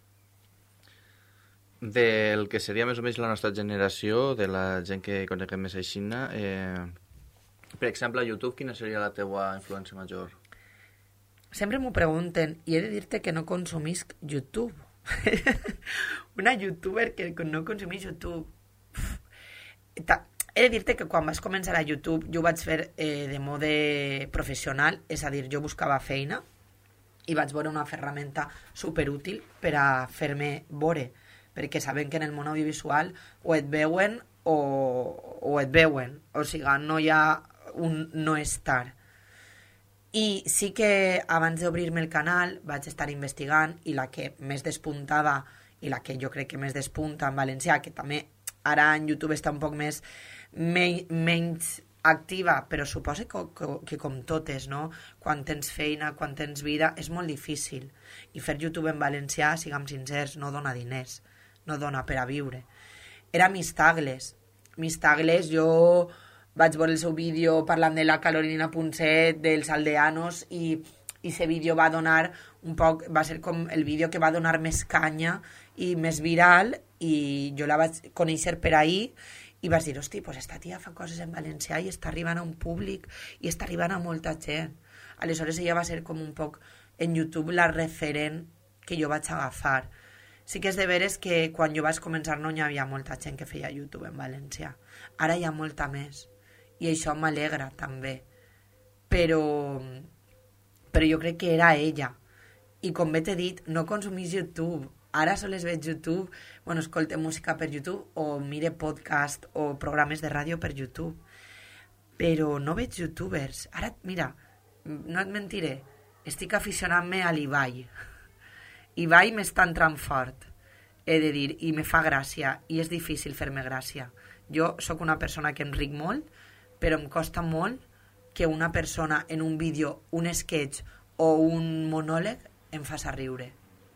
Del que seria més o menys la nostra generació, de la gent que coneguem més aixina, eh, per exemple, a YouTube, quina seria la teua influència major? Sempre m'ho pregunten i he de dir-te que no consumisc YouTube. Una youtuber que no consumís YouTube. He de dir-te que quan vas començar a YouTube jo ho vaig fer eh, de mode professional, és a dir, jo buscava feina i vaig veure una ferramenta superútil per a fer-me veure, perquè saben que en el món audiovisual o et veuen o, o et veuen, o sigui, no hi ha un no estar. I sí que abans d'obrir-me el canal vaig estar investigant i la que més despuntava i la que jo crec que més despunta en valencià, que també ara en YouTube està un poc més me menys activa, però suposa que, que, que com totes, no? Quan tens feina, quan tens vida, és molt difícil. I fer YouTube en valencià, siguem sincers, no dona diners, no dona per a viure. Era Mistagles. Mistagles, jo vaig veure el seu vídeo parlant de la Carolina Punset, dels aldeanos, i i ese vídeo va donar un poc, va ser com el vídeo que va donar més canya i més viral, i jo la vaig conèixer per ahir i vaig dir, hosti, pues esta tia fa coses en valencià i està arribant a un públic i està arribant a molta gent. Aleshores ella va ser com un poc en YouTube la referent que jo vaig agafar. Sí que és de veres que quan jo vaig començar no hi havia molta gent que feia YouTube en valencià. Ara hi ha molta més i això m'alegra també. Però... però jo crec que era ella. I com bé t'he dit, no consumís YouTube. Ara sols veig YouTube, bueno, escolte música per YouTube o mire podcast o programes de ràdio per YouTube. Però no veig youtubers. Ara, mira, no et mentiré, estic aficionant-me a l'Ibai. Ibai m'està entrant fort, he de dir, i me fa gràcia, i és difícil fer-me gràcia. Jo sóc una persona que em ric molt, però em costa molt que una persona en un vídeo, un sketch o un monòleg em faci riure.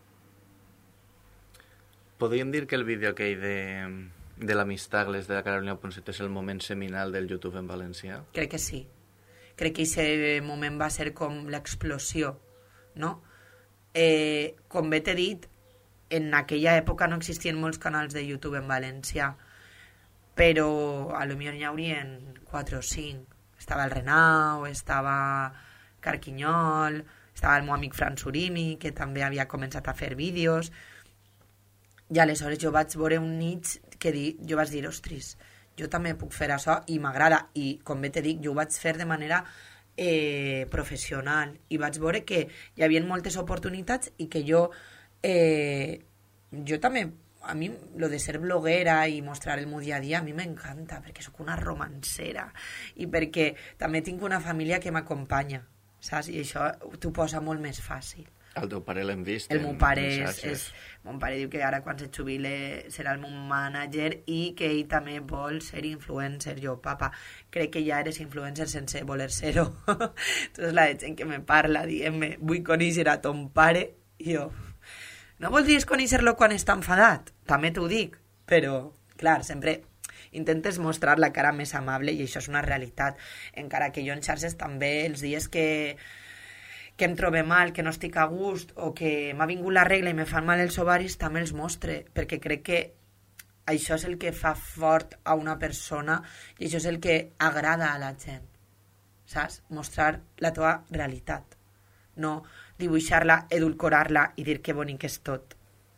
Podríem dir que el vídeo aquell de, de l'Amistagles de la Carolina Punset és el moment seminal del YouTube en valencià? Crec que sí. Crec que aquest moment va ser com l'explosió, no? Eh, com bé t'he dit, en aquella època no existien molts canals de YouTube en valencià, però a lo millor n'hi haurien quatre o cinc. Estava el Renau, estava Carquinyol, estava el meu amic Fran Surimi, que també havia començat a fer vídeos, i aleshores jo vaig veure un niche que di, jo vaig dir, ostres, jo també puc fer això i m'agrada, i com bé te dic, jo ho vaig fer de manera eh, professional, i vaig veure que hi havia moltes oportunitats i que jo eh, jo també, a mi lo de ser bloguera i mostrar el meu dia a dia a mi m'encanta, perquè sóc una romancera i perquè també tinc una família que m'acompanya, saps? I això t'ho posa molt més fàcil. El teu pare l'hem vist. El meu pare és, és... Mon pare diu que ara quan se jubile serà el meu mànager i que ell també vol ser influencer. Jo, papa, crec que ja eres influencer sense voler ser-ho. Tota la gent que me parla dient-me vull conèixer a ton pare, i jo... No voldries conèixer-lo quan està enfadat? També t'ho dic, però, clar, sempre intentes mostrar la cara més amable i això és una realitat. Encara que jo en xarxes també, els dies que, que em trobe mal, que no estic a gust o que m'ha vingut la regla i me fan mal els ovaris, també els mostre, perquè crec que això és el que fa fort a una persona i això és el que agrada a la gent, saps? Mostrar la teva realitat, no dibuixar-la, edulcorar-la i dir que bonic és tot.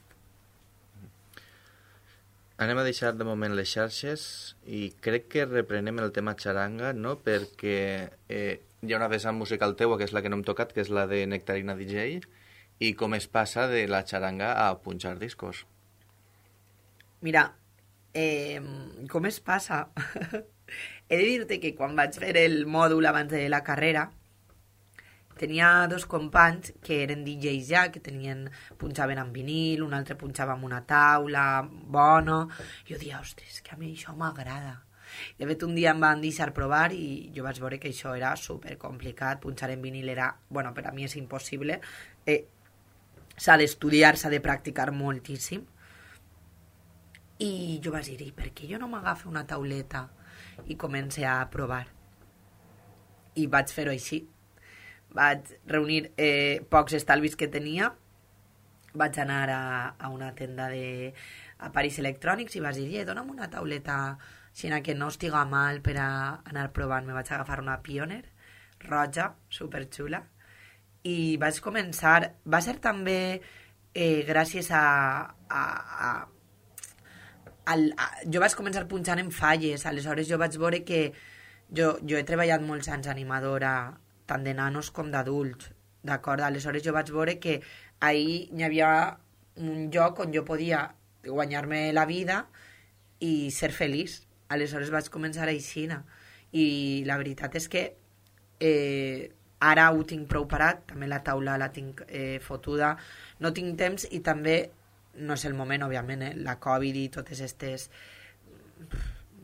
Anem a deixar de moment les xarxes i crec que reprenem el tema xaranga, no? Perquè eh, hi ha una vessant musical teua, que és la que no hem tocat, que és la de Nectarina D J, i com es passa de la xaranga a punxar discos. Mira, eh, com es passa? He de dir-te que quan vaig fer el mòdul abans de la carrera, tenia dos companys que eren D Js ja, que tenien, punxaven amb vinil, un altre punxava amb una taula bona. Jo dia, ostres, que a mi això m'agrada. De fet, un dia em van deixar provar i jo vaig veure que això era supercomplicat. Punxar en vinil era, bueno, per a mi és impossible. Eh, s'ha d'estudiar, s'ha de practicar moltíssim. I jo vaig dir, per què jo no m'agafo una tauleta i comencé a provar? I vaig fer-ho així. Vaig reunir eh, pocs estalvis que tenia, vaig anar a, a una tenda d'aparells electrònics i vaig dir, eh, dona'm una tauleta així que no estiga mal per a anar provant. Me vaig agafar una Pioneer roja, superxula, i vaig començar. Va ser també eh, gràcies a... a, a Al, a, jo vaig començar punxant en falles, aleshores jo vaig veure que jo, jo he treballat molts anys animadora, tant de nanos com d'adults, d'acord? Aleshores jo vaig veure que ahir hi havia un lloc on jo podia guanyar-me la vida i ser feliç. Aleshores vaig començar així, i la veritat és que eh, ara ho tinc prou parat, també la taula la tinc eh, fotuda, no tinc temps i també no és el moment, òbviament, eh? La Covid i totes aquestes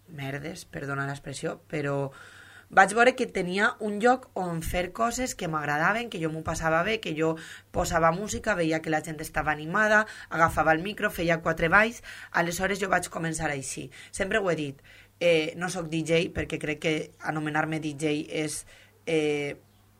merdes, perdona l'expressió, però vaig veure que tenia un lloc on fer coses que m'agradaven, que jo m'ho passava bé, que jo posava música, veia que la gent estava animada, agafava el micro, feia quatre balls, aleshores jo vaig començar així. Sempre ho he dit, eh, no sóc D J perquè crec que anomenar-me D J és eh,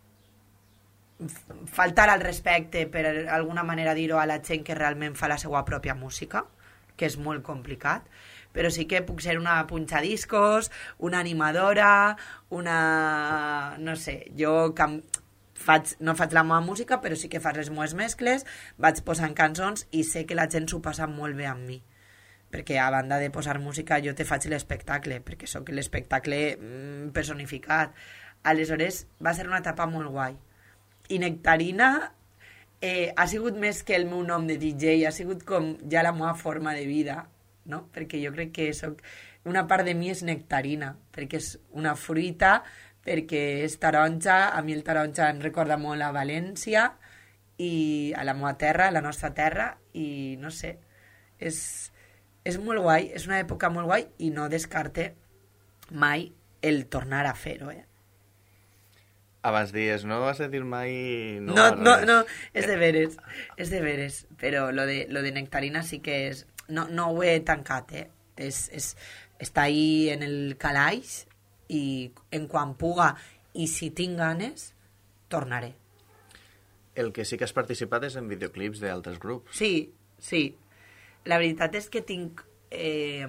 faltar al respecte, per alguna manera dir-ho, a la gent que realment fa la seva pròpia música, que és molt complicat, però sí que puc ser una punxadiscos, una animadora, una... no sé, jo cam... faig, no faig la meva música, però sí que faig les meves mescles, vaig posant cançons i sé que la gent s'ho passa molt bé amb mi. Perquè a banda de posar música jo te faig l'espectacle, perquè sóc l'espectacle mm, personificat. Aleshores va ser una etapa molt guai. I Nectarina eh, ha sigut més que el meu nom de D J, ha sigut com ja la meva forma de vida, no? Perquè jo crec que soc... una part de mi és nectarina, perquè és una fruita, perquè és taronja, a mi el taronja em recorda molt a València i a la meva terra, a la nostra terra, i no sé, és, és molt guai, és una època molt guai i no descarte mai el tornar a fer-ho, eh? Abans dies, no vas a dir mai... No, no, no, no, és de veres, és de veres, però lo de, lo de nectarina sí que és... No, no ho he tancat, eh? És, és, està ahí en el calaix i en quan puga i si tinc ganes, tornaré. El que sí que has participat és en videoclips d'altres grups. Sí, sí. La veritat és que tinc... Eh,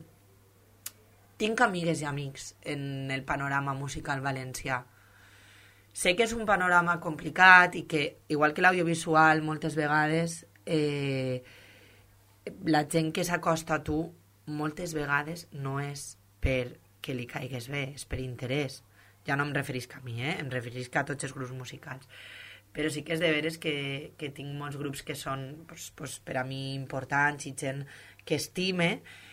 tinc amigues i amics en el panorama musical valencià. Sé que és un panorama complicat i que, igual que l'audiovisual, moltes vegades... Eh, la gent que s'acosta a tu moltes vegades no és perquè li caigues bé, és per interès. Ja no em referisc a mi, eh? Em referisc a tots els grups musicals. Però sí que és de veres que, que tinc molts grups que són pues, pues, per a mi importants i gent que estime,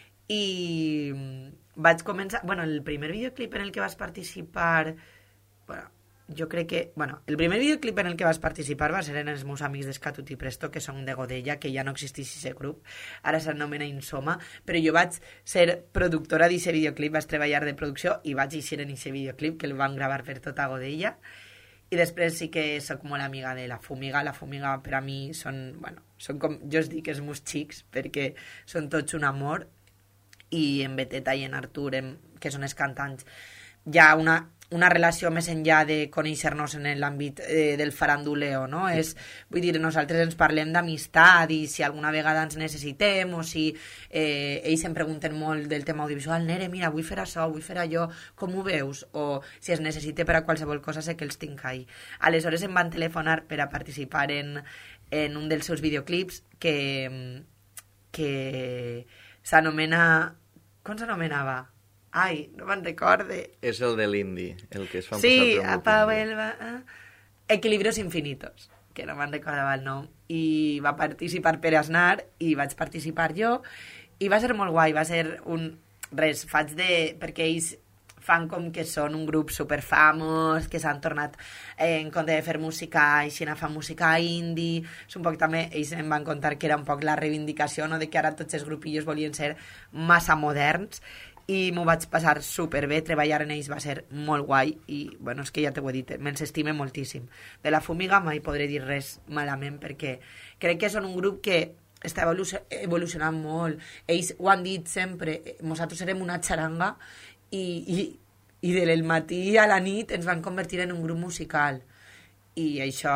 i vaig començar... Bueno, el primer videoclip en el que vas participar... Bueno, jo crec que... Bueno, el primer videoclip en el que vas participar va ser en els meus amics d'Escatut i Presto, que són de Godella, que ja no existeix aquest grup, ara s'anomena Insoma, però jo vaig ser productora d'aquest videoclip, vaig treballar de producció i vaig eixir en aquest videoclip, que el van gravar per tota Godella, i després sí que sóc molt amiga de La Fumiga. La Fumiga per a mi són... Bueno, són com... Jo us dic els meus xics, perquè són tots un amor, i en Beteta i en Artur, en, que són els cantants, hi ha una... una relació més enllà de conèixer-nos en l'àmbit eh, del faranduleo, no? És, vull dir, nosaltres ens parlem d'amistat i si alguna vegada ens necessitem o si eh, ells em pregunten molt del tema audiovisual, Nere, mira, vull fer això, vull fer allò, com ho veus? O si es necessita per a qualsevol cosa, sé que els tinc ahí. Aleshores em van telefonar per a participar en, en un dels seus videoclips que, que s'anomena... Com s'anomenava? Ai, no me'n recorde. És el de l'indi, el que es fa sí, passar a Pau Elba... Eh? Equilibrios infinitos, que no me'n recordava el nom. I va participar Pere Aznar i vaig participar jo. I va ser molt guai, va ser un... Res, faig de... Perquè ells fan com que són un grup superfamos, que s'han tornat eh, en compte de fer música així a fa música indie. És un poc també, ells em van contar que era un poc la reivindicació, no?, de que ara tots els grupillos volien ser massa moderns, i m'ho vaig passar superbé, treballar en ells va ser molt guai, i bueno, és que ja t'ho he dit, me'ls estime moltíssim. De La Fumiga mai podré dir res malament, perquè crec que són un grup que està evolucionant molt. Ells ho han dit sempre, nosaltres serem una xaranga, i, i, i del matí a la nit ens van convertir en un grup musical, i això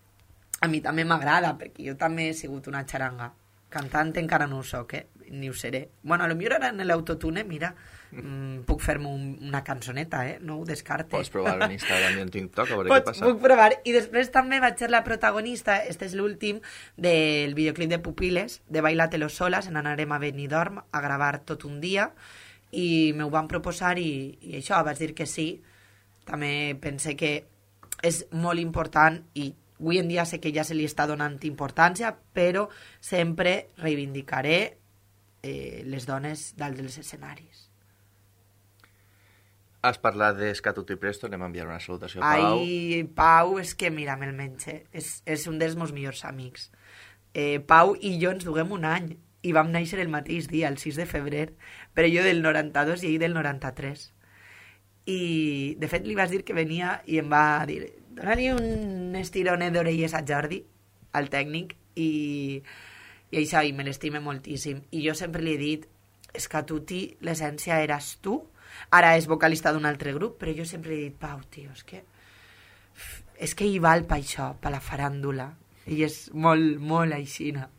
a mi també m'agrada, perquè jo també he sigut una xaranga. Cantant encara no ho soc, eh? Ni ho seré. Bueno, a lo millor ara en l'autotune, mira, mm, puc fer-me un, una cançoneta, eh? No ho descarte. Pots provar en Instagram i en TikTok, a veure Pots, què passa. Puc provar. I després també vaig ser la protagonista, este és l'últim, del videoclip de Pupiles, de Bailatelo solas, en anarem a Benidorm a gravar tot un dia, i m'ho van proposar i, i això, vaig dir que sí. També pense que és molt important i avui en dia sé que ja se li està donant importància, però sempre reivindicaré eh, les dones dalt dels escenaris. Has parlat d'Escatut i Presto, anem a enviar una salutació a Pau. Ai, Pau, és que mira, me'l menja. És, és un dels meus millors amics. Eh, Pau i jo ens duguem un any i vam néixer el mateix dia, el sis de febrer, però jo del noranta-dos i ell del noranta-tres. I, de fet, li vas dir que venia i em va dir dona-li un estirone d'orelles a Jordi, al tècnic, i, i això, i me l'estime moltíssim. I jo sempre li he dit, és que a Tuti l'essència eres tu, ara és vocalista d'un altre grup, però jo sempre li he dit, Pau, tio, és que és que hi val per això, per la faràndula, i és molt, molt aixina.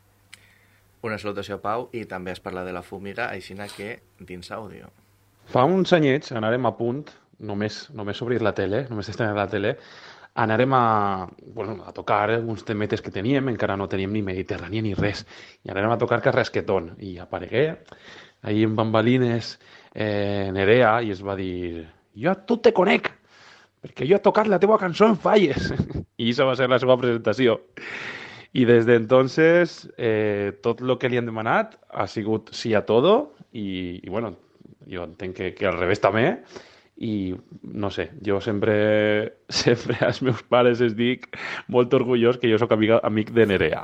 Una salutació a Pau, i també has parlat de la Fúmiga, aixina que dins àudio. Fa uns anyets anàrem a punt, només, només obrir la tele, només estrenar la tele, anàrem a, bueno, a tocar uns temetes que teníem, encara no teníem ni Mediterrània ni res, i anàrem a tocar Carrasquetón, i aparegué, ahí en bambalines, eh, Nerea, i es va dir, jo a tu te conec, perquè jo he tocat la teva cançó en Falles, i això va ser la seva presentació. I des d'entonces, eh, tot el que li han demanat ha sigut sí a todo, i, i bueno, jo entenc que, que al revés també, i no sé, jo sempre, sempre als meus pares els dic molt orgullós que jo sóc amiga, amic de Nerea.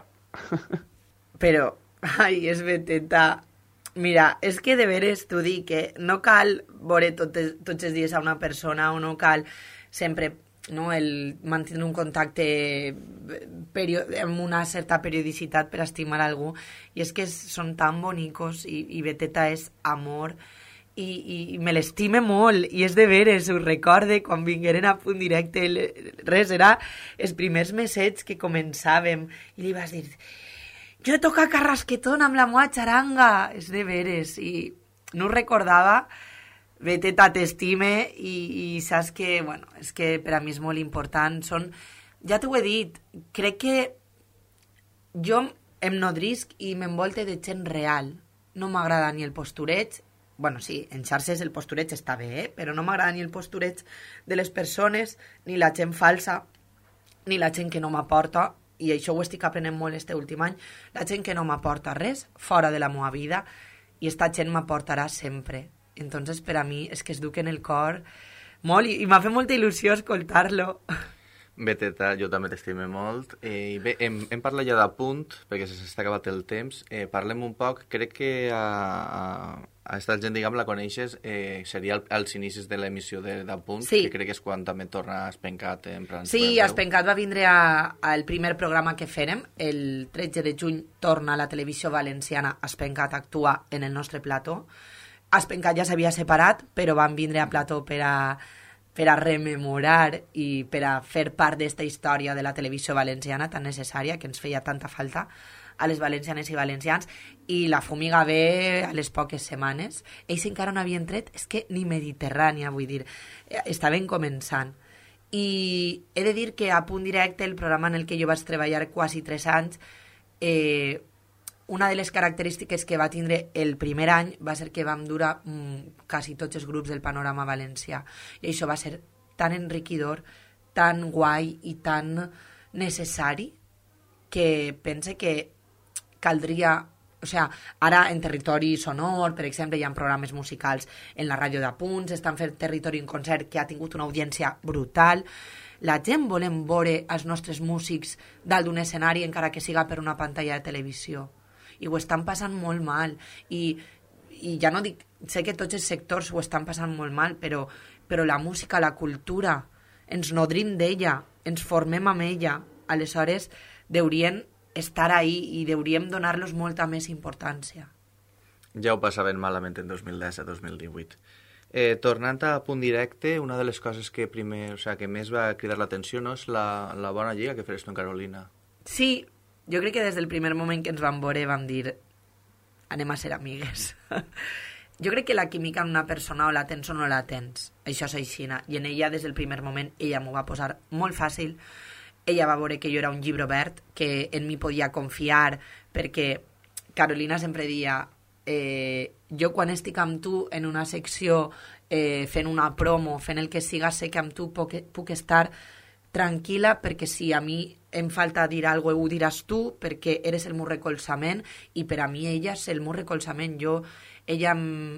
Però, ai, és beteta. Mira, és que de veres t'ho dic, que no cal veure tots, tots els dies a una persona o no cal sempre, no, el mantenir un contacte amb una certa periodicitat per estimar algú, i és que són tan bonicos, i, i beteta és amor, i, i, i me l'estime molt, i és de veres, ho recorde quan vingueren a Punt Directe, res, era els primers mesets que començàvem, i li vas dir, jo he tocat Carrasquetón amb la meva xaranga, és de veres, i no ho recordava. Beteta, t'estime, i, i saps que, bueno, és que per a mi és molt important. Són, ja t'ho he dit, crec que jo em nodrisc i m'envolte de gent real. No m'agrada ni el postureig, bueno, sí, en xarxes el postureig està bé, eh? Però no m'agrada ni el postureig de les persones, ni la gent falsa, ni la gent que no m'aporta, i això ho estic aprenent molt este últim any, la gent que no m'aporta res fora de la meva vida, i esta gent m'aportarà sempre. Entonces, per a mi, és que es duc en el cor molt, i, i m'ha fet molta il·lusió escoltar-lo. Beteta, jo també t'estime molt. Eh, bé, hem, hem parlat ja de Punt, perquè s'està acabat el temps. Eh, parlem un poc, crec que a, a, a esta gent, diguem, la coneixes, eh, seria al, als inicis de l'emissió de, de Punt, sí. Que crec que és quan també torna Espencat. En plan, sí, Espencat va vindre al primer programa que fèrem, el tretze de juny torna a la televisió valenciana, Espencat actua en el nostre plató. Espencat ja s'havia separat, però van vindre a plató per a, per a rememorar i per a fer part d'esta història de la televisió valenciana tan necessària, que ens feia tanta falta a les valencianes i valencians, i la Fúmiga ve a les poques setmanes. Ells encara no havien tret, és que ni Mediterrània, vull dir, estaven començant. I he de dir que a Punt Directe, el programa en el que jo vaig treballar quasi tres anys, eh, una de les característiques que va tindre el primer any va ser que vam durar mm, quasi tots els grups del panorama valencià. I això va ser tan enriquidor, tan guai i tan necessari que pense que caldria... O sigui, ara en Territori Sonor, per exemple, hi ha programes musicals en la ràdio de Punts, estan fent Territori en concert, que ha tingut una audiència brutal. La gent volem veure els nostres músics dalt d'un escenari, encara que siga per una pantalla de televisió. I ho estan passant molt mal, i, i ja no dic, sé que tots els sectors ho estan passant molt mal, però, però la música, la cultura, ens nodrim d'ella, ens formem amb ella, aleshores deurien estar ahí i deuríem donar-los molta més importància. Ja ho passaven malament en dos mil disset dos mil divuit. Eh, tornant a Punt Directe, una de les coses que primer, o sea, que més va cridar l'atenció, no, és la, la bona lliga que faràs tu en Carolina. Sí, jo crec que des del primer moment que ens vam veure vam dir anem a ser amigues. Jo crec que la química en una persona o la tens o no la tens. Això és aixina. I en ella, des del primer moment, ella m'ho va posar molt fàcil. Ella va veure que jo era un llibre obert, que en mi podia confiar, perquè Carolina sempre dia eh, jo quan estic amb tu en una secció eh, fent una promo, fent el que siga, sé que amb tu puc, puc estar tranquil·la, perquè si a mi em falta dir alguna cosa, ho diràs tu, perquè eres el meu recolzament, i per a mi ella és el meu recolzament. Jo, ella,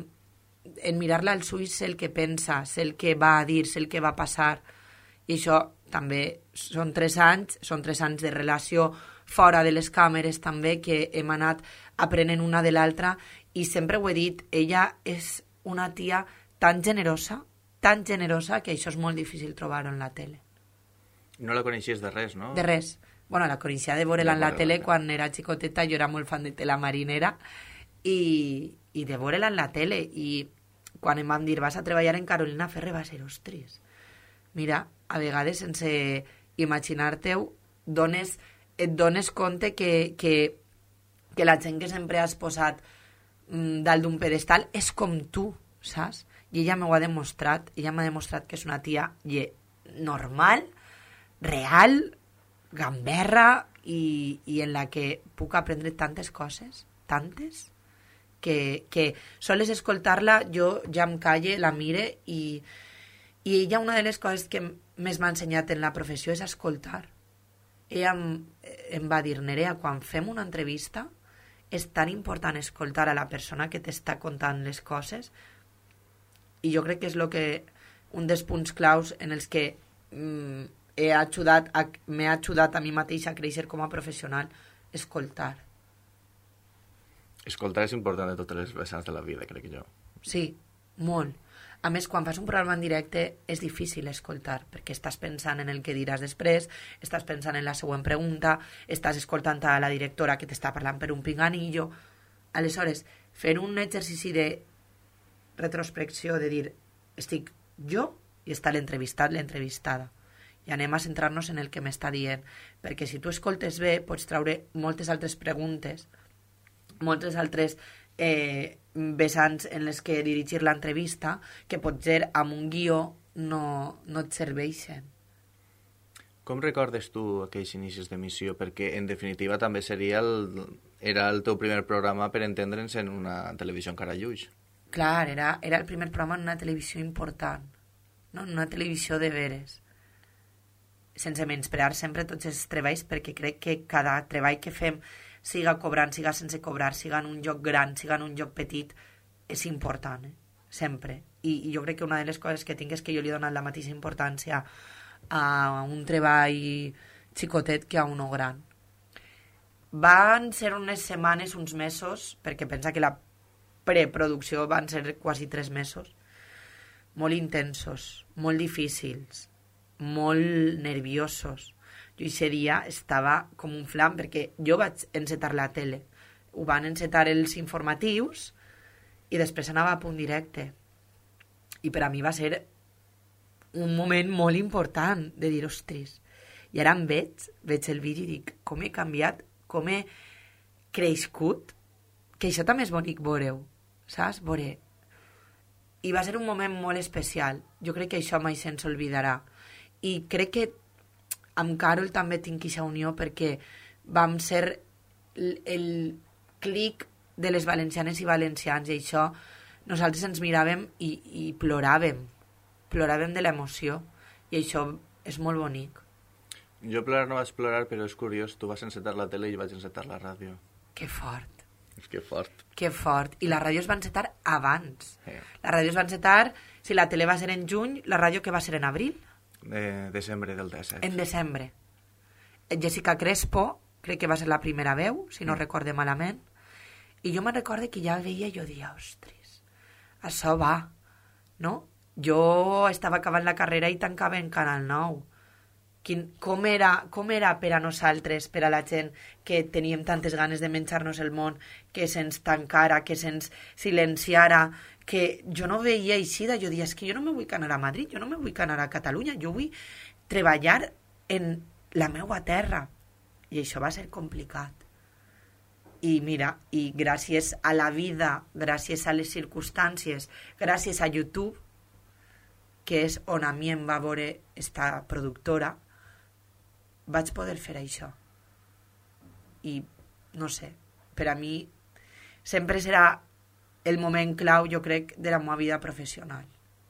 en mirar-la als ulls, sé el que pensa, sé el que va a dir, sé el que va passar, i això també són tres anys, són tres anys de relació fora de les càmeres també, que hem anat aprenent una de l'altra, i sempre ho he dit, ella és una tia tan generosa, tan generosa, que això és molt difícil trobar-ho en la tele. No la coneixies de res, no? De res. Bueno, la coneixia de veure-la en la tele quan era xicoteta, jo era molt fan de Tela Marinera, i, i de veure-la en la tele, i quan em van dir vas a treballar en Carolina Ferrer va ser, ostres, mira, a vegades sense imaginar-te-ho dones, et dones compte que, que, que la gent que sempre has posat mm, dalt d'un pedestal és com tu, saps? I ella m'ho ha demostrat, ella m'ha demostrat que és una tia normal, real, gamberra, i, i en la que puc aprendre tantes coses, tantes, que, que soles escoltar-la, jo ja em calle, la mire, i, i ella, una de les coses que més m'ha ensenyat en la professió és escoltar. Ella em, em va dir, Nerea, quan fem una entrevista és tan important escoltar a la persona que t'està contant les coses, i jo crec que és lo que, un dels punts claus en els que mm, he ajudat a, m'he ajudat a mi mateixa a créixer com a professional, escoltar. Escoltar és important de totes les vessants de la vida, crec jo. Sí, molt. A més, quan fas un programa en directe és difícil escoltar, perquè estàs pensant en el que diràs després, estàs pensant en la següent pregunta, estàs escoltant a la directora que t'està parlant per un pinganillo. Aleshores, fer un exercici de retrospecció, de dir, estic jo i està l'entrevistat, l'entrevistada. I anem a centrar-nos en el que m'està dient, perquè si tu escoltes bé pots treure moltes altres preguntes, moltes altres eh, vessants en les que dirigir l'entrevista que potser amb un guió no, no et serveixen. Com recordes tu aquells inicis d'emissió? Perquè, en definitiva, també seria el, era el teu primer programa per entendre'ns en una televisió encara lluix. Clar, era, era el primer programa en una televisió important, no? En una televisió de veres. Sense menysprear sempre tots els treballs, perquè crec que cada treball que fem, siga cobrant, siga sense cobrar, siga en un lloc gran, siga en un lloc petit, és important, eh? Sempre. I, I jo crec que una de les coses que tinc és que jo li he donat la mateixa importància a un treball xicotet que a uno gran. Van ser unes setmanes, uns mesos, perquè pensa que la preproducció van ser quasi tres mesos, molt intensos, molt difícils, molt nerviosos. Jo ese dia estava com un flam, perquè jo vaig encetar la tele, ho van encetar els informatius i després anava a punt directe, i per a mi va ser un moment molt important de dir, ostres, i ara em veig, veig el vídeo i dic, com he canviat, com he crescut, que això també és bonic veure-ho, saps? Veure. I va ser un moment molt especial. Jo crec que això mai se'ns oblidarà. I crec que amb Carol també tinc aquesta unió perquè vam ser el, el clic de les valencianes i valencians, i això nosaltres ens miràvem i, i ploràvem. Ploràvem de l'emoció, i això és molt bonic. Jo plorar no vaig plorar, però és curiós, tu vas encetar la tele i vaig encetar la ràdio. Que fort. És que fort. Que fort. I la ràdio es va encetar abans. Eh. La ràdio es va encetar, si la tele va ser en juny, la ràdio que va ser en abril? De desembre del disset. En desembre. Jessica Crespo, crec que va ser la primera veu, si no mm. recorde malament. I jo me'n recorde que ja veia i jo dia, ostres, això va, no? Jo estava acabant la carrera i tancava en Canal nou. Quin, com, era, com era per a nosaltres, per a la gent que teníem tantes ganes de menjar-nos el món, que se'ns tancara, que se'ns silenciara, que jo no veia eixida. Jo dia, és que jo no me vull anar a Madrid, jo no me vull anar a Catalunya, jo vull treballar en la meua terra. I això va ser complicat. I mira, i gràcies a la vida, gràcies a les circumstàncies, gràcies a YouTube, que és on a mi em va veure esta productora, vaig poder fer això. I no sé, per a mi sempre serà el moment clau, jo crec, de la meva vida professional,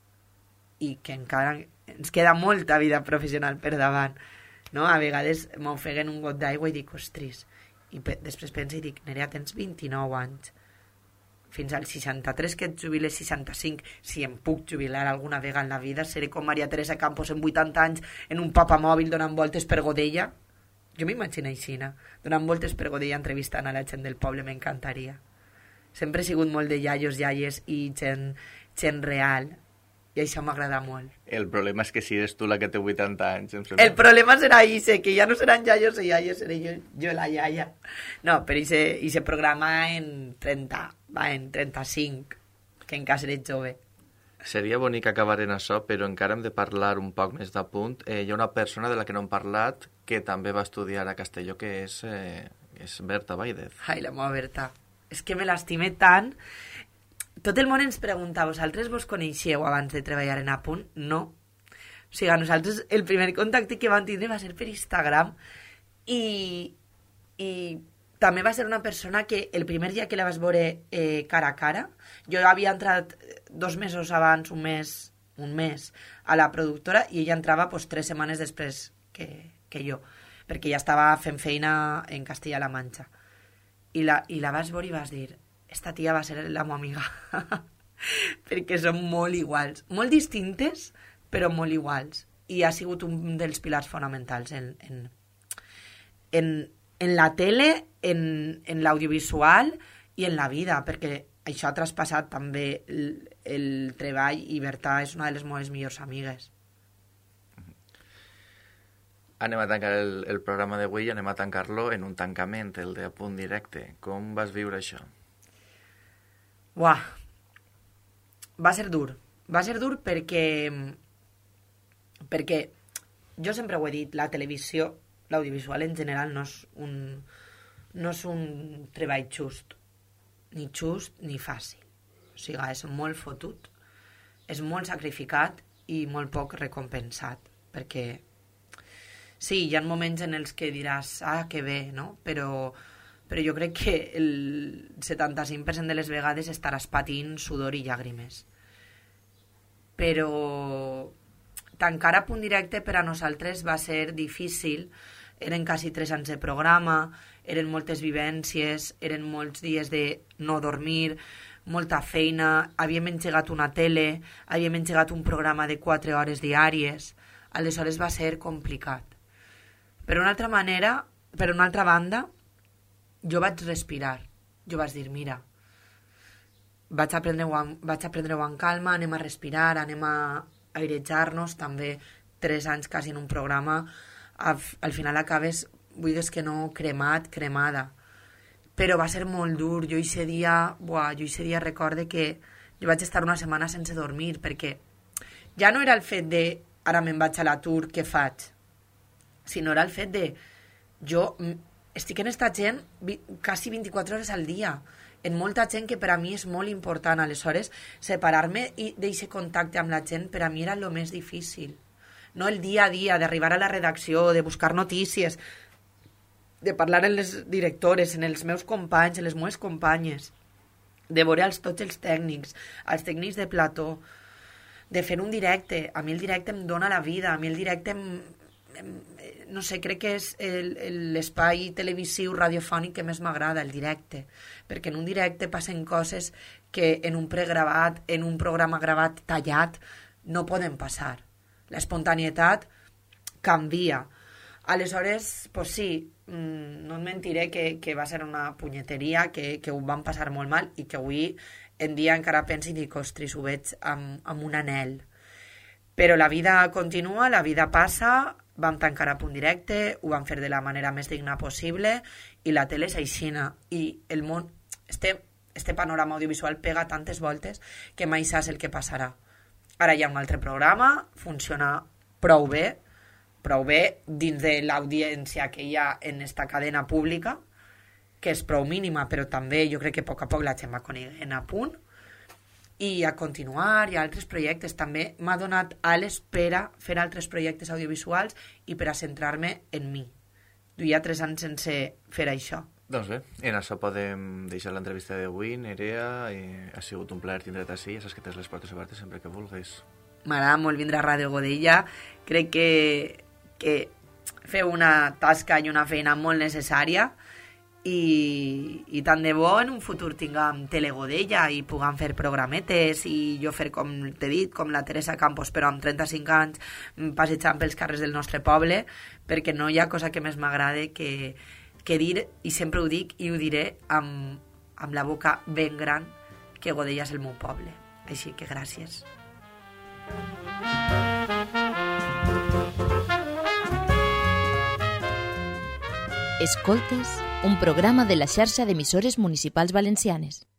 i que encara ens queda molta vida professional per davant, no? A vegades m'ofeguen un got d'aigua i dic, ostres, i pe- després penso i dic, Nerea, tens vint-i-nou anys, fins als seixanta-tres que et jubiles, seixanta-cinc, si em puc jubilar alguna vegada en la vida, seré com Maria Teresa Campos en vuitanta anys en un papamòbil donant voltes per Godella, Jo m'imagino aixina, donant voltes per Godella entrevistant a la gent del poble, m'encantaria. Sempre he sigut molt de iaios, iaies i gent, gent real, i això m'agrada molt. El problema és que si eres tu la que té vuitanta anys... Em El problema serà Ise, que ja no seran iaios i iaies, seré jo, jo la iaia. No, però Ise, Ise programa en trenta, va, en trenta-cinc, que encara seré jove. Seria bonic acabar en això, però encara hem de parlar un poc més d'apunt. Eh, hi ha una persona de la que no hem parlat que també va estudiar a Castelló, que és, eh, és Berta Baidez. Ai, la meva Berta. És que me l'estime tant... Tot el món ens pregunta, vosaltres vos coneixeu abans de treballar en Apunt? No. O sigui, a nosaltres el primer contacte que vam tindre va ser per Instagram i, i també va ser una persona que el primer dia que la vas veure eh, cara a cara, jo havia entrat dos mesos abans, un mes, un mes a la productora i ella entrava pues, tres setmanes després que, que jo, perquè ja estava fent feina en Castilla-La Manxa. I la, i la vas veure i vas dir... esta tia va ser la meva amiga, perquè són molt iguals, molt distintes, però molt iguals, i ha sigut un dels pilars fonamentals en, en, en, en la tele, en, en l'audiovisual i en la vida, perquè això ha traspassat també el, el treball i Berta és una de les meves millors amigues. Anem a tancar el, el programa d'avui i anem a tancar-lo en un tancament, el de Apunt Directe. Com vas viure això? Uah, va ser dur. Va ser dur perquè, perquè jo sempre ho he dit, la televisió, l'audiovisual en general no és un, no és un treball just, ni just ni fàcil. O sigui, és molt fotut, és molt sacrificat i molt poc recompensat, perquè sí, hi ha moments en els que diràs, ah, que bé, no? Però... però jo crec que el setanta-cinc per cent de les vegades estaràs patint sudor i llàgrimes. Però tancar a Punt Directe per a nosaltres va ser difícil. Eren quasi tres anys de programa, eren moltes vivències, eren molts dies de no dormir, molta feina, havíem engegat una tele, havíem engegat un programa de quatre hores diàries, aleshores va ser complicat. Per una altra manera, per una altra banda, jo vaig respirar, jo vaig dir, mira, vaig aprendre-ho vaig aprendre-ho en calma, anem a respirar, anem a airejar-nos, també tres anys quasi en un programa, al, al final acabes, vulguis que no, cremat, cremada. Però va ser molt dur, jo ese dia, buah, jo ese dia recorde que jo vaig estar una setmana sense dormir, perquè ja no era el fet de, ara me'n vaig a l'atur, què faig? Sinó era el fet de, jo... estic en esta gent quasi vint-i-quatre hores al dia, en molta gent que per a mi és molt important, aleshores separar-me i d'aquest contacte amb la gent per a mi era el més difícil, no el dia a dia d'arribar a la redacció, de buscar notícies, de parlar amb les directores, amb els meus companys, amb les meves companyes, de veure els, tots els tècnics, els tècnics de plató, de fer un directe. A mi el directe em dona la vida, a mi el directe em, em, no sé, crec que és l'espai televisiu radiofònic que més m'agrada, el directe, perquè en un directe passen coses que en un pregravat, en un programa gravat tallat, no poden passar. L'espontanietat canvia. Aleshores, pues sí, no et mentiré que, que va ser una punyeteria, que, que ho van passar molt mal i que avui en dia encara penso i dic, ostres, ho veig amb, amb un anhel. Però la vida continua, la vida passa, vam tancar a Punt Directe, ho vam fer de la manera més digna possible i la tele és aixina i el món, este, este panorama audiovisual pega tantes voltes que mai saps el que passarà. Ara hi ha un altre programa, funciona prou bé, prou bé dins de l'audiència que hi ha en esta cadena pública, que és prou mínima, però també jo crec que a poc a poc la gent va coneguent a Punt, i a continuar, hi ha altres projectes. També m'ha donat ales per a fer altres projectes audiovisuals i per a centrar-me en mi. Duia tres anys sense fer això. Doncs bé, en això podem deixar l'entrevista d'avui. Nerea, eh, ha sigut un plaer tindre't així, ja saps que tens les portes obertes sempre que vulguis. M'agrada molt vindre a Ràdio Godella. Crec que, que feu una tasca i una feina molt necessària i, i tant de bo en un futur tinguem Telegodella i puguem fer programetes i jo fer, com t'he dit, com la Teresa Campos, però amb trenta-cinc anys passejant pels carrers del nostre poble, perquè no hi ha cosa que més m'agrada que, que dir, i sempre ho dic i ho diré amb, amb la boca ben gran, que Godella és el meu poble. Així que gràcies. Escoltes, un programa de la xarxa d'emissores municipals valencianes.